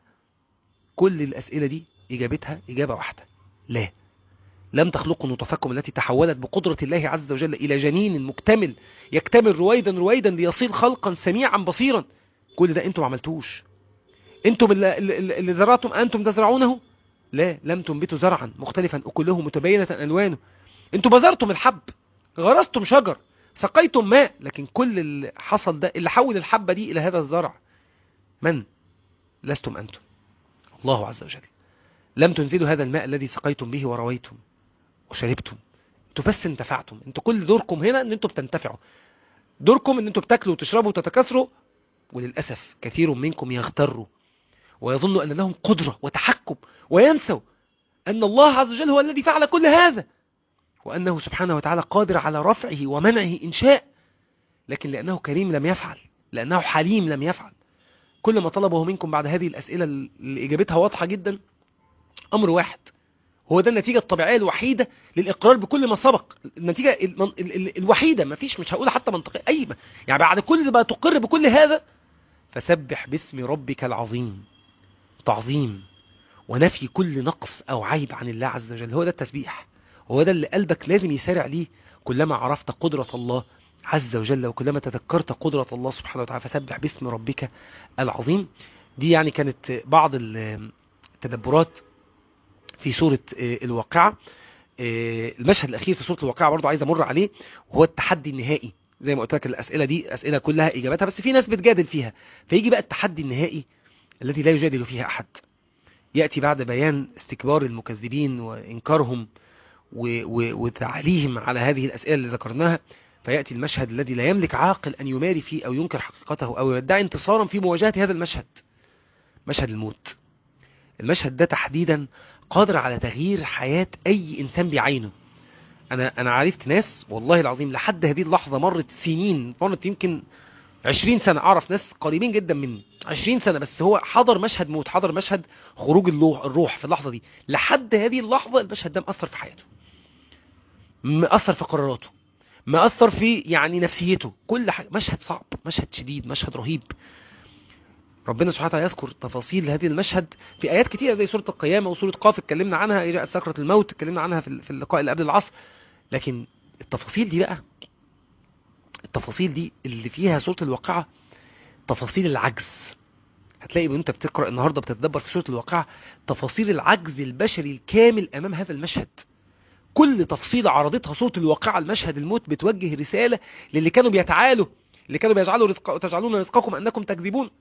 كل الأسئلة دي إجابتها إجابة واحدة: لا. لم تخلقوا نطفكم التي تحولت بقدرة الله عز وجل إلى جنين مكتمل يكتمل رويدا رويدا ليصير خلقا سميعا بصيرا. كل ده أنتم عملتوش. أنتم اللي زرعتم. أنتم تزرعونه؟ لا، لم تنبتوا زرعا مختلفا أكله متبينة ألوانه. أنتم بذرتم الحب، غرستم شجر، سقيتم ماء، لكن كل اللي حصل ده، اللي حول الحبة دي إلى هذا الزرع، من؟ لستم أنتم، الله عز وجل. لم تنزلوا هذا الماء الذي سقيتم به ورويتم وشربتم. انتوا بس انتفعتم. انتوا كل دوركم هنا ان انتوا بتنتفعوا، دوركم ان انتوا بتاكلوا وتشربوا وتتكاثروا. وللأسف كثير منكم يغتروا ويظن أن لهم قدرة وتحكم، وينسوا أن الله عز وجل هو الذي فعل كل هذا، وأنه سبحانه وتعالى قادر على رفعه ومنعه إن شاء، لكن لأنه كريم لم يفعل، لأنه حليم لم يفعل. كل ما طلبه منكم بعد هذه الأسئلة اللي إجابتها واضحة جدا أمر واحد، هو ده النتيجة الطبيعية الوحيدة للإقرار بكل ما سبق. النتيجة الوحيدة، ما فيش، مش هقول حتى منطقية أي يعني بعد كل ما تقر بكل هذا، فسبح باسم ربك العظيم. تعظيم ونفي كل نقص أو عيب عن الله عز وجل، هو ده التسبيح. هو ده اللي قلبك لازم يسارع ليه كلما عرفت قدرة الله عز وجل، وكلما تذكرت قدرة الله سبحانه وتعالى. فسبح باسم ربك العظيم. دي يعني كانت بعض التدبرات في سورة الواقعة. المشهد الأخير في سورة الواقعة برضو عايز أمر عليه، وهو التحدي النهائي. زي ما قلت لك الأسئلة دي أسئلة كلها إجاباتها، بس في ناس بتجادل فيها، فيجي بقى التحدي النهائي الذي لا يجادل فيها أحد. يأتي بعد بيان استكبار المكذبين وإنكارهم وتعليهم على هذه الأسئلة اللي ذكرناها، فيأتي المشهد الذي لا يملك عاقل أن يماري فيه أو ينكر حقيقته أو يدعي انتصارا في مواجهة هذا المشهد، مشهد الموت. المشهد ده تحديدا قادر على تغيير حياة أي إنسان بعينه. أنا عرفت ناس والله العظيم لحد هذه اللحظة مرت سنين، مرت يمكن 20 سنة، أعرف ناس قريبين جدا مني 20 سنة، بس هو حضر مشهد موت، حضر مشهد خروج الروح في اللحظة دي. لحد هذه اللحظة المشهد ده مأثر في حياته، مأثر في قراراته، مأثر في يعني نفسيته، كل حاجة. مشهد صعب، مشهد شديد، مشهد رهيب. ربنا سبحانه وتعالى يذكر تفاصيل هذه المشهد في آيات كتيرة زي سورة القيامة وسورة قاف اتكلمنا عنها، جاءت سكرة الموت اتكلمنا عنها في اللقاء اللي قبل العصر. لكن التفاصيل دي بقى، التفاصيل دي اللي فيها سورة الواقعة، تفاصيل العجز. هتلاقي وانت بتقرأ النهاردة بتتدبر في سورة الواقعة تفاصيل العجز البشري الكامل أمام هذا المشهد. كل تفصيلة عرضتها سورة الواقعة المشهد الموت بتوجه رسالة للي كانوا بيتعالوا، اللي كانوا بيجعلوا تجعلون رزقكم أنكم تكذبون.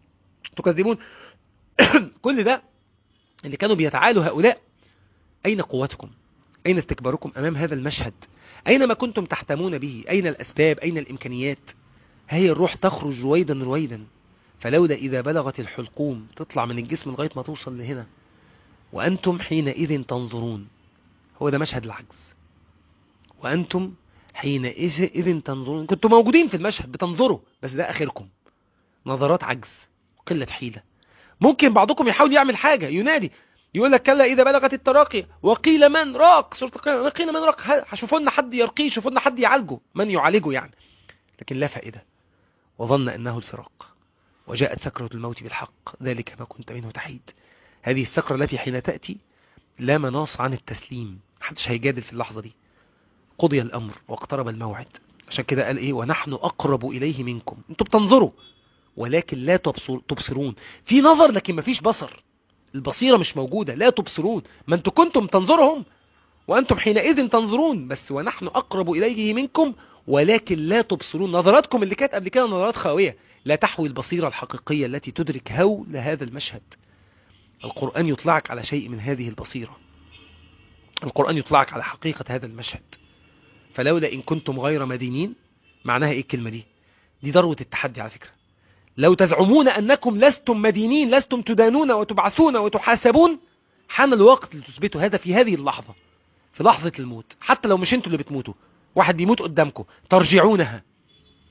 كل ده اللي كانوا بيتعالوا هؤلاء، أين قوتكم؟ أين استكباركم أمام هذا المشهد؟ أين ما كنتم تحتمون به؟ أين الأسباب؟ أين الإمكانيات؟ هي الروح تخرج رويدا رويدا، فلولا إذا بلغت الحلقوم، تطلع من الجسم لغاية ما توصل لهنا، وأنتم حينئذ تنظرون. هو ده مشهد العجز. وأنتم حينئذ تنظرون، كنتم موجودين في المشهد بتنظروا، بس ده آخركم. نظرات عجز وقلة حيلة. ممكن بعضكم يحاول يعمل حاجة، ينادي يقول لك كلا إذا بلغت التراقي وقيل من راق، سورة القيامة، قيل من راق، هشوفوا لنا حد يرقيه، شوفوا لنا حد يعالجه، من يعالجه يعني. لكن لا فائدة. وظن أنه الفراق، وجاءت سكرة الموت بالحق، ذلك ما كنت منه تحيد. هذه السكرة التي حين تأتي لا مناص عن التسليم، محدش هيجادل في اللحظة دي. قضي الأمر واقترب الموعد. عشان كده قال إيه؟ ونحن أقرب إليه منكم. انتوا بتنظروا ولكن لا تبصرون. في نظر لكن ما فيش بصر، البصيرة مش موجودة، لا تبصرون. ما انتوا كنتم تنظرهم وأنتم حينئذ تنظرون، بس ونحن أقرب إليه منكم ولكن لا تبصرون. نظراتكم اللي كانت قبل كده نظرات خاوية، لا تحوي البصيرة الحقيقية التي تدرك هول هذا المشهد. القرآن يطلعك على شيء من هذه البصيرة، القرآن يطلعك على حقيقة هذا المشهد. فلولا إن كنتم غير مدينين، معناها إيه الكلمة دي؟ دي ذروة التحدي على فكرة. لو تزعمون أنكم لستم مدينين، لستم تدانون وتبعثون وتحاسبون، حان الوقت لتثبتوا هذا في هذه اللحظة، في لحظة الموت. حتى لو مش انتوا اللي بتموتوا، واحد بيموت قدامكم، ترجعونها.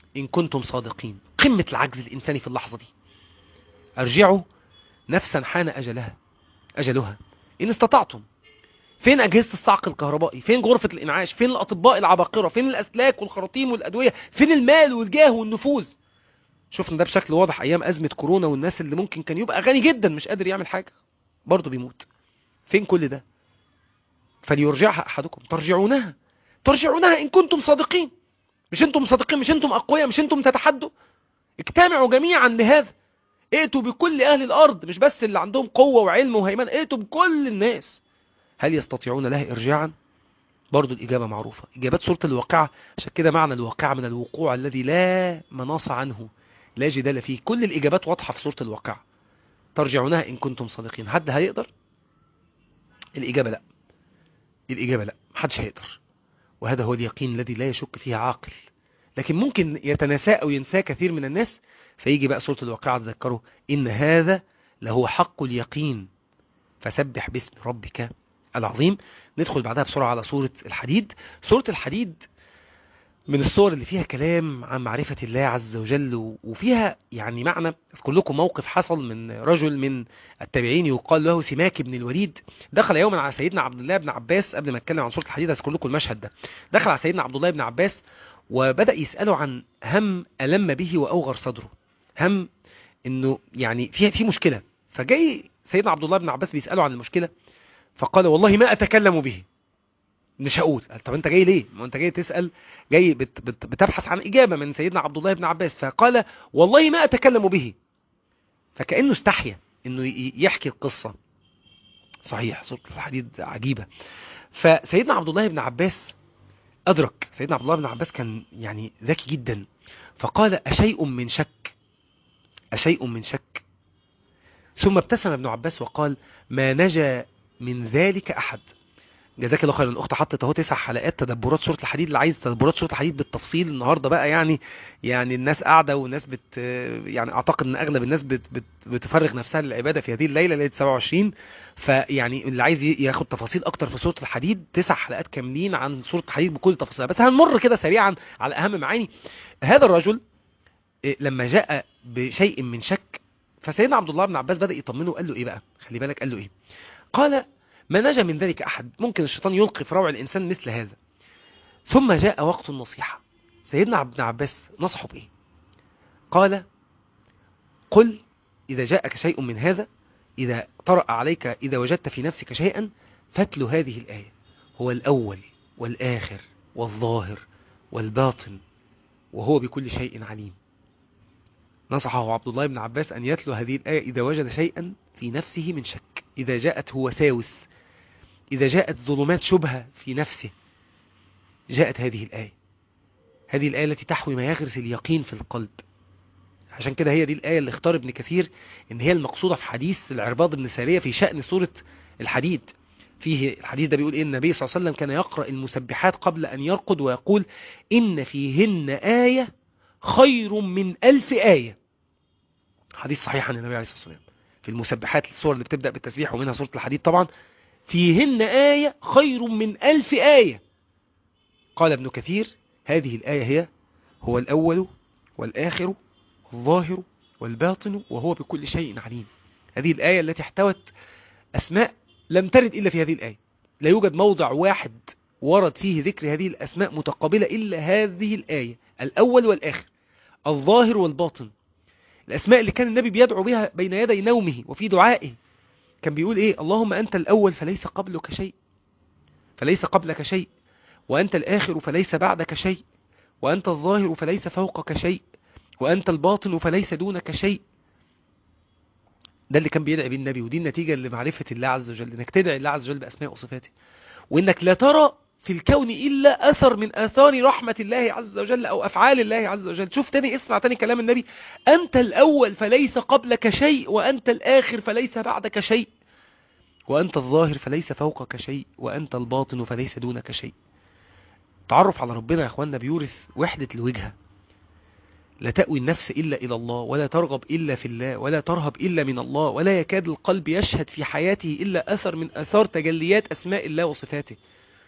إن كنتم صادقين. قمة العجز الإنساني في اللحظة دي. أرجعوا نفسا حان أجلها إن استطعتم. فين أجهزة الصعق الكهربائي؟ فين غرفة الإنعاش؟ فين الأطباء العباقرة؟ فين الأسلاك والخراطيم والأدوية؟ فين المال والجاه والنفوذ؟ شفنا ده بشكل واضح أيام أزمة كورونا، والناس اللي ممكن كان يبقى غني جدا مش قادر يعمل حاجة برضه بيموت. فين كل ده؟ فليرجعها أحدكم. ترجعونها إن كنتم صادقين. مش أنتم صادقين؟ مش أنتم أقوياء؟ مش أنتم تتحدوا؟ اجتمعوا جميعا لهذا. ائتوا بكل أهل الأرض، مش بس اللي عندهم قوة وعلم وهيمنة، ائتوا بكل الناس. هل يستطيعون لها إرجاعا؟ برضو الإجابة معروفة. إجابات سورة الواقعة. عشان كده معنى الواقعة من الوقوع الذي لا مناص عنه، لا جدال فيه. كل الإجابات واضحة في سورة الواقعة. ترجعونها إن كنتم صادقين. حد هيقدر؟ الإجابة لا. الإجابة لا، محدش هيقدر. وهذا هو اليقين الذي لا يشك فيه عاقل. لكن ممكن يتناسى أو ينسى كثير من الناس، فيجي بقى سورة الواقعة تذكره إن هذا لهو حق اليقين فسبح باسم ربك العظيم. ندخل بعدها بسرعة على سورة الحديد. سورة الحديد من الصور اللي فيها كلام عن معرفة الله عز وجل، وفيها يعني معنى. أذكر لكم موقف حصل من رجل من التابعين يقال له سماك بن الوليد. دخل يوما على سيدنا عبد الله بن عباس. قبل ما اتكلم عن سورة الحديد أذكر لكم المشهد ده. دخل على سيدنا عبد الله بن عباس وبدأ يسأله عن هم ألم به وأوغر صدره. هم إنه يعني في مشكلة. فجاي سيدنا عبد الله بن عباس بيسأله عن المشكلة، فقال والله ما أتكلم به. مش هقول. طب انت جاي ليه؟ ما انت جاي تسأل، جاي بتبحث عن إجابة من سيدنا عبد الله بن عباس. فقال والله ما أتكلم به. فكأنه استحيا انه يحكي القصة. صحيح سورة الحديد عجيبة. فسيدنا عبد الله بن عباس أدرك. سيدنا عبد الله بن عباس كان يعني ذكي جدا. فقال أشيء من شك، أشيء من شك. ثم ابتسم ابن عباس وقال ما نجا من ذلك أحد. جزاك الله خيرا. الاخت حطت اهو 9 حلقات تدبرات سوره الحديد. اللي عايز تدبرات سوره الحديد بالتفصيل النهارده بقى يعني الناس قاعده والناس يعني اعتقد ان اغلب الناس بتفرغ نفسها للعباده في هذه الليله، ليله 27. فيعني اللي عايز ياخد تفاصيل اكتر في سوره الحديد 9 حلقات كاملين عن سوره الحديد بكل تفاصيلها. بس هنمر كده سريعا على اهم معاني. هذا الرجل لما جاء بشيء من شك، فسيدنا عبد الله بن عباس بدأ يطمنه. قال له ايه بقى؟ خلي بالك قال له ايه. قال ما نجا من ذلك أحد. ممكن الشيطان يلقي في روع الإنسان مثل هذا. ثم جاء وقت النصيحة. سيدنا ابن عباس نصحه بإيه؟ قال قل إذا جاءك شيء من هذا، إذا طرأ عليك، إذا وجدت في نفسك شيئا، فاتلو هذه الآية: هو الأول والآخر والظاهر والباطن وهو بكل شيء عليم. نصحه عبد الله بن عباس أن يتلو هذه الآية إذا وجد شيئا في نفسه من شك، إذا جاءت وساوس، إذا جاءت ظلمات شبهة في نفسه، جاءت هذه الآية. هذه الآية التي تحوي ما يغرس اليقين في القلب. عشان كده هي دي الآية اللي اختار ابن كثير إن هي المقصودة في حديث العرباض بن سارية في شأن سورة الحديد. فيه الحديث ده بيقول إن النبي صلى الله عليه وسلم كان يقرأ المسبحات قبل أن يرقد ويقول إن فيهن آية خير من 1000 آية. حديث صحيح عن النبي عليه الصلاة والسلام. في المسبحات السور اللي بتبدأ بالتسبيح ومنها سورة الحديد طبعا، فيهن آية خير من 1000 آية. قال ابن كثير هذه الآية هي هو الأول والآخر والظاهر والباطن وهو بكل شيء عليم. هذه الآية التي احتوت أسماء لم ترد إلا في هذه الآية. لا يوجد موضع واحد ورد فيه ذكر هذه الأسماء متقابلة إلا هذه الآية: الأول والآخر، الظاهر والباطن. الأسماء اللي كان النبي بيدعو بها بين يدي نومه وفي دعائه كان بيقول إيه؟ اللهم أنت الأول فليس قبلك شيء، فليس قبلك شيء، وأنت الآخر فليس بعدك شيء، وأنت الظاهر فليس فوقك شيء، وأنت الباطن فليس دونك شيء. ده اللي كان بيدعي بيه النبي، ودي النتيجة لمعرفة الله عز وجل، انك تدعي الله عز وجل بأسماء وصفاته، وانك لا ترى في الكون إلا أثر من آثار رحمة الله عز وجل أو أفعال الله عز وجل. شوف تاني، اسمع تاني كلام النبي: أنت الأول فليس قبلك شيء، وأنت الآخر فليس بعدك شيء، وأنت الظاهر فليس فوقك شيء، وأنت الباطن فليس دونك شيء. تعرف على ربنا يا أخواننا بيورث وحدة الوجهة. لا تأوي النفس إلا إلى الله، ولا ترغب إلا في الله، ولا ترهب إلا من الله، ولا يكاد القلب يشهد في حياته إلا أثر من أثار تجليات أسماء الله وصفاته.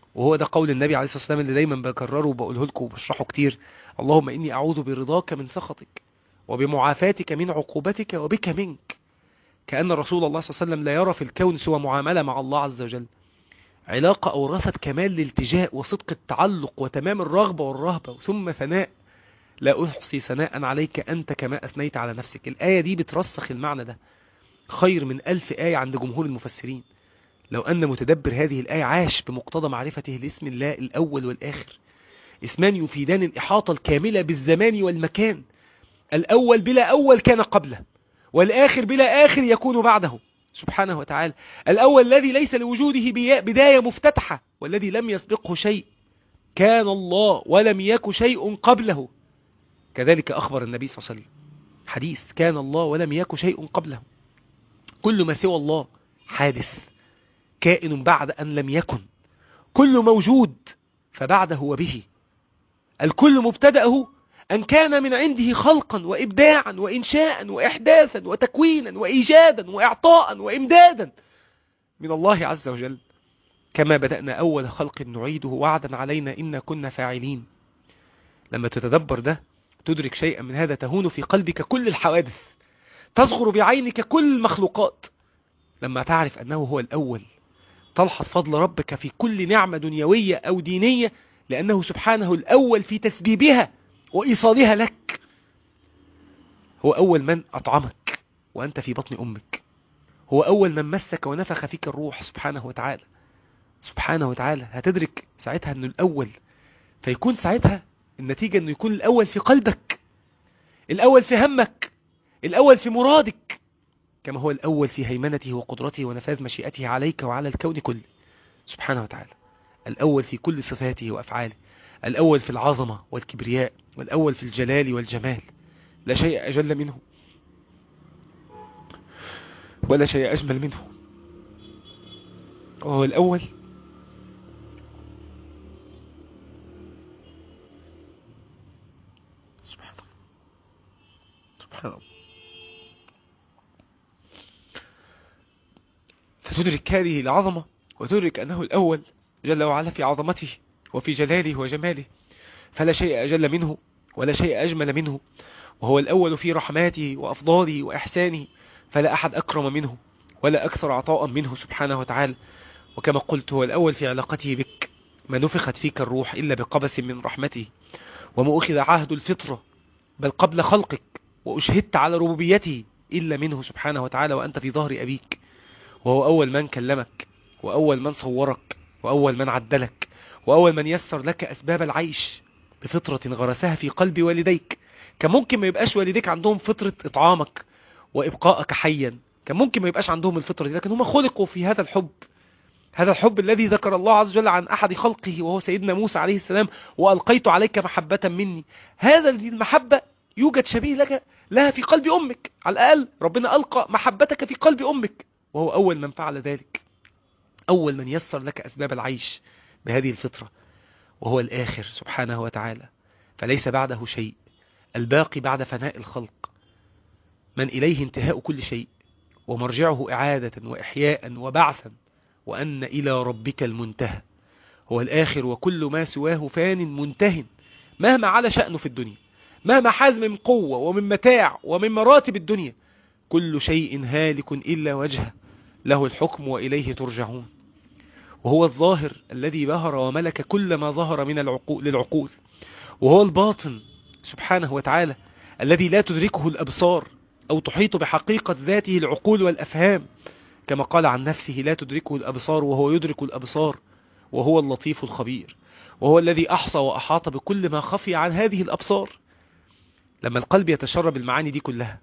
وهو ده قول النبي عليه الصلاة والسلام اللي دايما بكرره وبقوله لكم وبشرحه كتير: اللهم إني أعوذ برضاك من سخطك وبمعافاتك من عقوبتك وبك منك. كأن رسول الله صلى الله عليه وسلم لا يرى في الكون سوى معاملة مع الله عز وجل، علاقة أورثت كمال الالتجاء وصدق التعلق وتمام الرغبة والرهبة، ثم ثناء: لا أحصي ثناء عليك أنت كما أثنيت على نفسك. الآية دي بترسخ المعنى ده خير من 1000 آية عند جمهور المفسرين. لو أن متدبر هذه الآية عاش بمقتضى معرفته لاسم الله الأول والآخر، اسمان يفيدان الإحاطة الكاملة بالزمان والمكان. الأول بلا أول كان قبله، والآخر بلا آخر يكون بعده سبحانه وتعالى. الأول الذي ليس لوجوده بداية مفتتحة، والذي لم يسبقه شيء، كان الله ولم يك شيء قبله. كذلك أخبر النبي صلى الله عليه وسلم حديث: كان الله ولم يك شيء قبله. كل ما سوى الله حادث كائن بعد أن لم يكن، كل موجود فبعده وبه. الكل مبتدأه أن كان من عنده خلقا وإبداعا وإنشاء وإحداثا وتكوينا وإيجادا وإعطاء وإمدادا من الله عز وجل. كما بدأنا أول خلق نعيده وعدا علينا إنا كنا فاعلين. لما تتدبر ده تدرك شيئا من هذا، تهون في قلبك كل الحوادث، تصغر بعينك كل المخلوقات. لما تعرف أنه هو الأول تلحظ فضل ربك في كل نعمة دنيوية أو دينية، لأنه سبحانه الأول في تسبيبها وإيصالها لك. هو أول من أطعمك وأنت في بطن أمك، هو أول من مسك ونفخ فيك الروح سبحانه وتعالى. سبحانه وتعالى هتدرك ساعتها أنه الأول، فيكون ساعتها النتيجة أنه يكون الأول في قلبك، الأول في همك، الأول في مرادك، كما هو الأول في هيمنته وقدرته ونفاذ مشيئته عليك وعلى الكون كله سبحانه وتعالى. الأول في كل صفاته وأفعاله، الأول في العظمة والكبرياء، والأول في الجلال والجمال. لا شيء أجل منه ولا شيء أجمل منه، وهو الأول سبحان الله. سبحان الله. فتدرك هذه العظمة وتدرك أنه الأول جل وعلا في عظمته وفي جلاله وجماله، فلا شيء أجل منه ولا شيء أجمل منه. وهو الأول في رحماته وأفضاله وإحسانه، فلا أحد أكرم منه ولا أكثر عطاء منه سبحانه وتعالى. وكما قلت هو الأول في علاقته بك، ما نفخت فيك الروح إلا بقبس من رحمته، وما أخذ عهد الفطرة بل قبل خلقك، وأشهدت على ربوبيته إلا منه سبحانه وتعالى وأنت في ظهر أبيك. وهو أول من كلمك، وأول من صورك، وأول من عدلك، وأول من يسر لك أسباب العيش بفطرة غرسها في قلب والديك. كان ممكن ما يبقاش والديك عندهم فطرة إطعامك وإبقائك حيا، كان ممكن ما يبقاش عندهم الفطرة دي، لكن هم خلقوا في هذا الحب، هذا الحب الذي ذكر الله عز وجل عن أحد خلقه وهو سيدنا موسى عليه السلام: وألقيت عليك محبة مني. هذا المحبة يوجد شبيه لها في قلب أمك، على الأقل ربنا ألقى محبتك في قلب أمك، وهو أول من فعل ذلك، أول من يسر لك أسباب العيش بهذه الفطرة. وهو الآخر سبحانه وتعالى، فليس بعده شيء، الباقي بعد فناء الخلق، من إليه انتهاء كل شيء، ومرجعه إعادة وإحياء وبعثا، وأن إلى ربك المنتهى. هو الآخر وكل ما سواه فان منتهن، مهما على شأنه في الدنيا، مهما حاز من قوة ومن متاع ومن مراتب الدنيا، كل شيء هالك إلا وجهه، له الحكم وإليه ترجعون. وهو الظاهر الذي بهر وملك كل ما ظهر من للعقول، وهو الباطن سبحانه وتعالى الذي لا تدركه الأبصار أو تحيط بحقيقة ذاته العقول والأفهام، كما قال عن نفسه: لا تدركه الأبصار وهو يدرك الأبصار وهو اللطيف الخبير. وهو الذي أحصى وأحاط بكل ما خفي عن هذه الأبصار. لما القلب يتشرب المعاني دي كلها،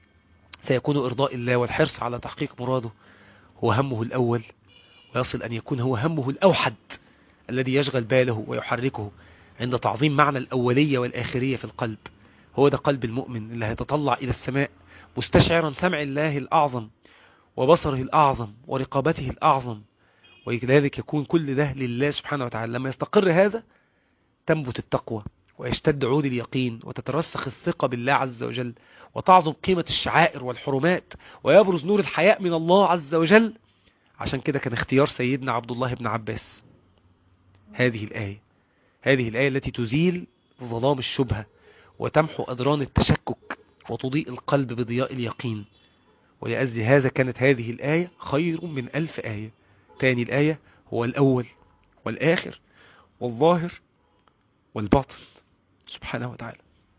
سيكون إرضاء الله والحرص على تحقيق مراده هو همه الأول، ويصل أن يكون هو همه الأوحد الذي يشغل باله ويحركه عند تعظيم معنى الأولية والآخرية في القلب. هو ده قلب المؤمن اللي هيتطلع إلى السماء مستشعرا سمع الله الأعظم وبصره الأعظم ورقابته الأعظم، وكذلك يكون كل ده لله سبحانه وتعالى. لما يستقر هذا تنبت التقوى ويشتد عود اليقين وتترسخ الثقة بالله عز وجل، وتعظم قيمة الشعائر والحرمات، ويبرز نور الحياء من الله عز وجل. عشان كده كان اختيار سيدنا عبد الله بن عباس هذه الآية التي تزيل ظلام الشبهة وتمحو أدران التشكك وتضيء القلب بضياء اليقين. ولأجل هذا كانت هذه الآية خير من 1000 آية. تاني الآية: هو الأول والآخر والظاهر والباطن سبحانه وتعالى.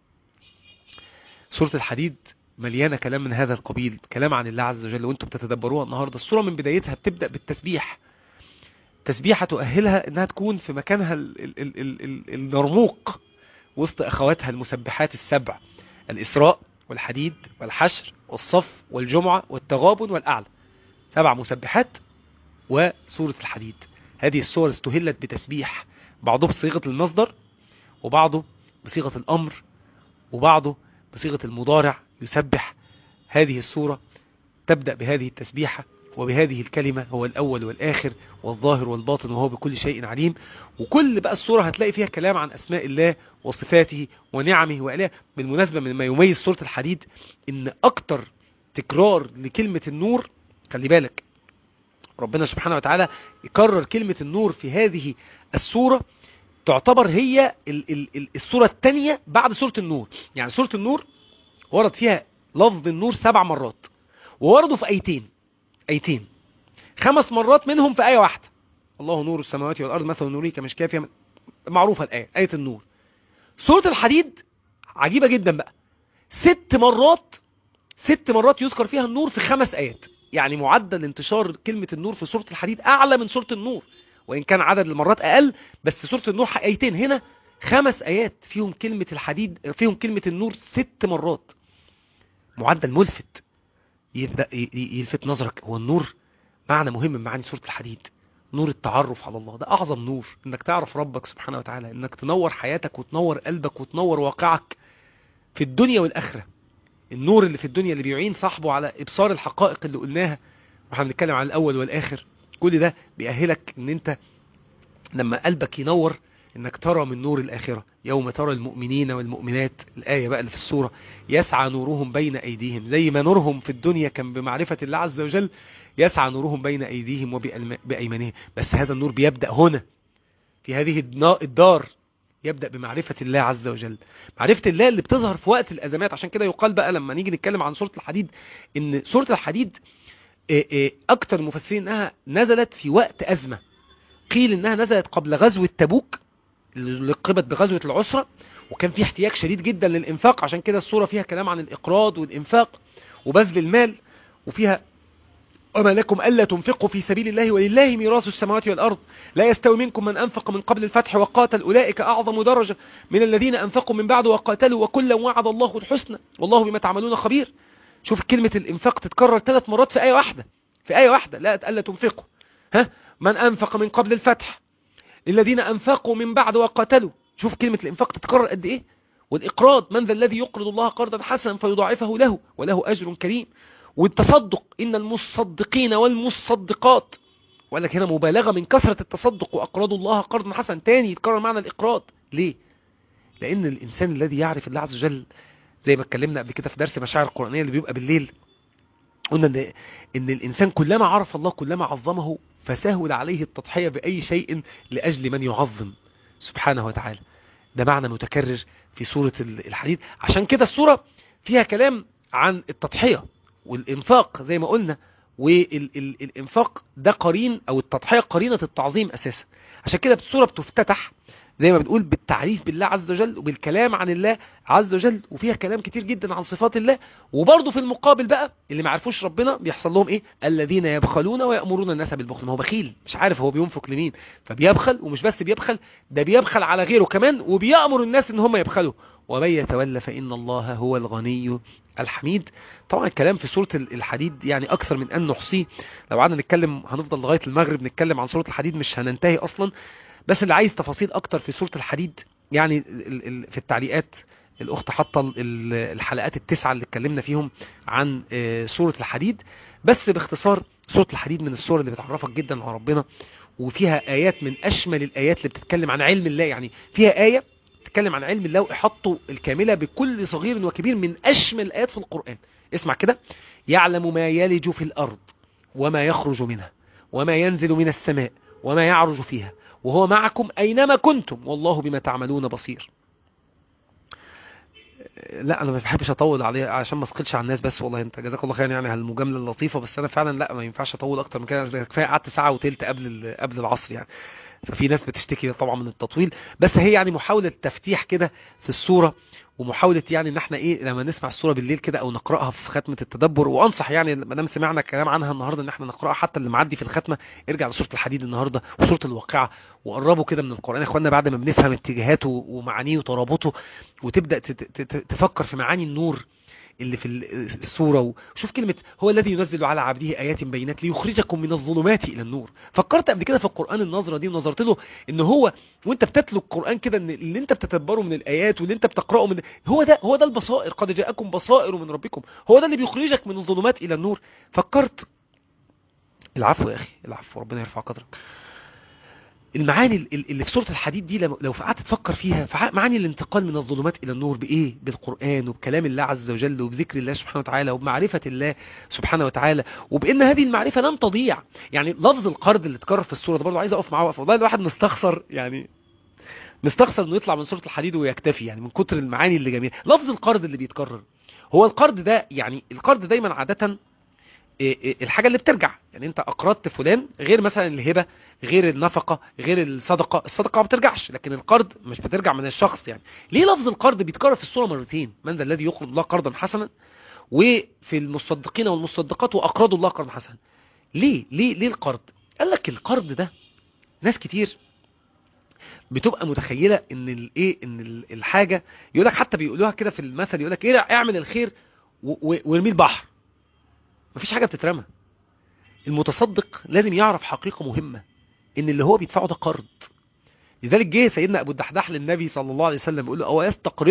سورة الحديد مليانة كلام من هذا القبيل، كلام عن الله عز وجل، وانتم بتتدبروها النهاردة. السورة من بدايتها بتبدأ بالتسبيح، تسبيحة تؤهلها انها تكون في مكانها المرموق وسط اخواتها المسبحات السبع: الإسراء والحديد والحشر والصف والجمعة والتغابن والأعلى. 7 مسبحات وسورة الحديد. هذه السور استهلت بتسبيح، بعضه بصيغة المصدر وبعضه بصيغة الأمر وبعضه بصيغة المضارع يسبح. هذه السورة تبدأ بهذه التسبيحة وبهذه الكلمة: هو الأول والآخر والظاهر والباطن وهو بكل شيء عليم. وكل بقى السورة هتلاقي فيها كلام عن أسماء الله وصفاته ونعمه وآلهه. بالمناسبة من ما يميز سورة الحديد إن أكتر تكرار لكلمة النور، خلي بالك ربنا سبحانه وتعالى يكرر كلمة النور في هذه السورة، تعتبر هي السورة الثانية بعد سورة النور. يعني سورة النور ورد فيها لفظ النور 7 مرات، ووردوا في آيتين 5 مرات منهم في آية واحدة: الله نور السماوات والأرض مثل نوره كمشكاة فيها. معروفة الآية، آية النور. سورة الحديد عجيبة جدا بقى، 6 مرات يذكر فيها النور في 5 آيات. يعني معدل انتشار كلمة النور في سورة الحديد أعلى من سورة النور، وإن كان عدد المرات أقل، بس سورة النور آيتين، هنا 5 آيات فيهم كلمة الحديد، فيهم كلمة النور 6 مرات. معدل ملفت، يبدأ يلفت نظرك. هو النور معنى مهم من معاني سورة الحديد، نور التعرف على الله. ده أعظم نور، إنك تعرف ربك سبحانه وتعالى، إنك تنور حياتك وتنور قلبك وتنور واقعك في الدنيا والآخرة. النور اللي في الدنيا اللي بيعين صاحبه على إبصار الحقائق اللي قلناها، واحنا بنتكلم عن الأول والآخر، كل ده بيأهلك إن أنت لما قلبك ينور إنك ترى من نور الآخرة. يوم ترى المؤمنين والمؤمنات، الآية بقى اللي في السورة: يسعى نورهم بين أيديهم. زي ما نورهم في الدنيا كان بمعرفة الله عز وجل، يسعى نورهم بين أيديهم وبأيمانهم. بس هذا النور بيبدأ هنا في هذه الدار، يبدأ بمعرفة الله عز وجل، معرفة الله اللي بتظهر في وقت الأزمات. عشان كده يقال بقى لما نيجي نتكلم عن سورة الحديد إن سورة الحديد أكتر المفسرين إنها نزلت في وقت أزمة. قيل إنها نزلت قبل غزوة تبوك اللي لقبت بغزوة العسرة، وكان في احتياج شديد جدا للإنفاق. عشان كده السورة فيها كلام عن الإقراض والإنفاق وبذل المال، وفيها: وما لكم ألا تنفقوا في سبيل الله ولله ميراث السماوات والأرض لا يستوي منكم من أنفق من قبل الفتح وقاتل أولئك أعظم درجة من الذين أنفقوا من بعد وقاتلوا وكلا وعد الله الحسنى والله بما تعملون خبير. شوف كلمة الإنفاق تتكرر 3 مرات في آية واحدة، لا ألا تنفقوا. من أنفق من قبل الفتح، للذين أنفقوا من بعد وقاتلوا. شوف كلمة الإنفاق تتكرر قد إيه. والإقراض: من ذا الذي يقرض الله قرضا حسنا فيضاعفه له وله أجر كريم. والتصدق: إن المصدقين والمصدقات. وقال لك هنا مبالغة من كثرة التصدق: وأقرضوا الله قرضا حسنا. تاني يتكرر معنى الإقراض. ليه؟ لأن الإنسان الذي يعرف الله عز وجل، زي ما اتكلمنا قبل كده في درس مشاعر القرآنية اللي بيبقى بالليل، قلنا إن الإنسان كلما عرف الله كلما عظمه، فسهل عليه التضحية بأي شيء لأجل من يعظم سبحانه وتعالى. ده معنى متكرر في سورة الحديد. عشان كده السورة فيها كلام عن التضحية والإنفاق زي ما قلنا، والإنفاق ده قرين، أو التضحية قرينة التعظيم أساسا. عشان كده السورة بتفتتح زي ما بنقول بالتعريف بالله عز وجل وبالكلام عن الله عز وجل، وفيها كلام كتير جدا عن صفات الله. وبرضه في المقابل بقى اللي ما عرفوش ربنا بيحصل لهم ايه؟ الذين يبخلون ويأمرون الناس بالبخل. ما هو بخيل، مش عارف هو بينفق لمين، فبيبخل. ومش بس بيبخل، ده بيبخل على غيره كمان، وبيأمر الناس ان هم يبخلوا. ومن يتولى فإن الله هو الغني الحميد. طبعا الكلام في سورة الحديد يعني أكثر من أن نحصيه. لو قعدنا نتكلم هنفضل لغاية المغرب نتكلم عن سورة الحديد، مش هننتهي أصلا. بس اللي عايز تفاصيل أكتر في سورة الحديد، يعني في التعليقات الأخت حاطة الحلقات 9 اللي اتكلمنا فيهم عن سورة الحديد. بس باختصار سورة الحديد من السور اللي بتعرفك جدا عن ربنا، وفيها آيات من أشمل الآيات اللي بتتكلم عن علم الله. يعني فيها آية تتكلم عن علم الله وإحاطته الكاملة بكل صغير وكبير، من أشمل الآيات في القرآن. اسمع كده: يعلم ما يلج في الأرض وما يخرج منها وما ينزل من السماء وما يعرج فيها وهو معكم أينما كنتم والله بما تعملون بصير. لا انا ما بحبش اطول عليه عشان ما اثقلش على الناس، بس والله انت جزاك الله خير يعني على المجامله اللطيفه، بس انا فعلا لا ما ينفعش اطول اكتر من كده، كفايه قعدت ساعه وثلث قبل العصر يعني. ففي ناس بتشتكي طبعا من التطويل، بس هي يعني محاوله تفتيح كده في الصوره، ومحاوله يعني ان احنا ايه لما نسمع الصوره بالليل كده او نقراها في ختمه التدبر. وانصح يعني ما دام سمعنا كلام عنها النهارده ان احنا نقراها، حتى اللي معدي في الختمه ارجع لسوره الحديد النهارده وسوره الواقعه، وقربوا كده من القران يا اخوانا بعد ما بنفهم اتجاهاته ومعانيه وترابطه، وتبدا تفكر في معاني النور اللي في الصورة. وشوف كلمة هو الذي ينزل على عبده آيات بينات ليخرجكم من الظلمات إلى النور. فكرت قبل كده في القرآن النظرة دي ونظرت له إن هو وانت بتتلو القرآن كده ان اللي انت بتتدبره من الآيات واللي انت بتقرأه من هو ده البصائر، قد جاءكم بصائر من ربكم، هو ده اللي بيخرجك من الظلمات إلى النور. فكرت. العفو يا أخي العفو، ربنا يرفع قدرك. المعاني اللي في سورة الحديد دي لو قعدت تفكر فيها، معاني الانتقال من الظلمات إلى النور بإيه؟ بالقرآن وبكلام الله عز وجل وبذكر الله سبحانه وتعالى وبمعرفة الله سبحانه وتعالى، وبإن هذه المعرفة لن تضيع. يعني لفظ القرض اللي اتكرر في السورة ده برضه عايز أقف معاه وقف، والله الواحد مستخسر يعني مستخسر إنه يطلع من سورة الحديد ويكتفي يعني من كتر المعاني اللي جميلة. لفظ القرض اللي بيتكرر، هو القرض ده يعني القرض دايما عادة الحاجة اللي بترجع، يعني انت اقرضت فلان، غير مثلا الهبة، غير النفقة، غير الصدقة ما بترجعش، لكن القرض مش بترجع من الشخص. يعني ليه لفظ القرض بيتكرر في السورة مرتين؟ من ذا الذي يقرض الله قرضا حسنا، وفي المصدقين والمصدقات واقرضوا الله قرضا حسنا. ليه القرض؟ قال لك القرض ده ناس كتير بتبقى متخيلة ان الحاجة، يقول لك حتى بيقولوها كده في المثل، يقول لك ايه اعمل الخير وارميه البحر. مفيش حاجة بتترمى. المتصدق لازم يعرف حقيقة مهمة، ان اللي هو بيدفعه ده قرض. لذلك جه سيدنا ابو الدحداح للنبي صلى الله عليه وسلم بيقول له او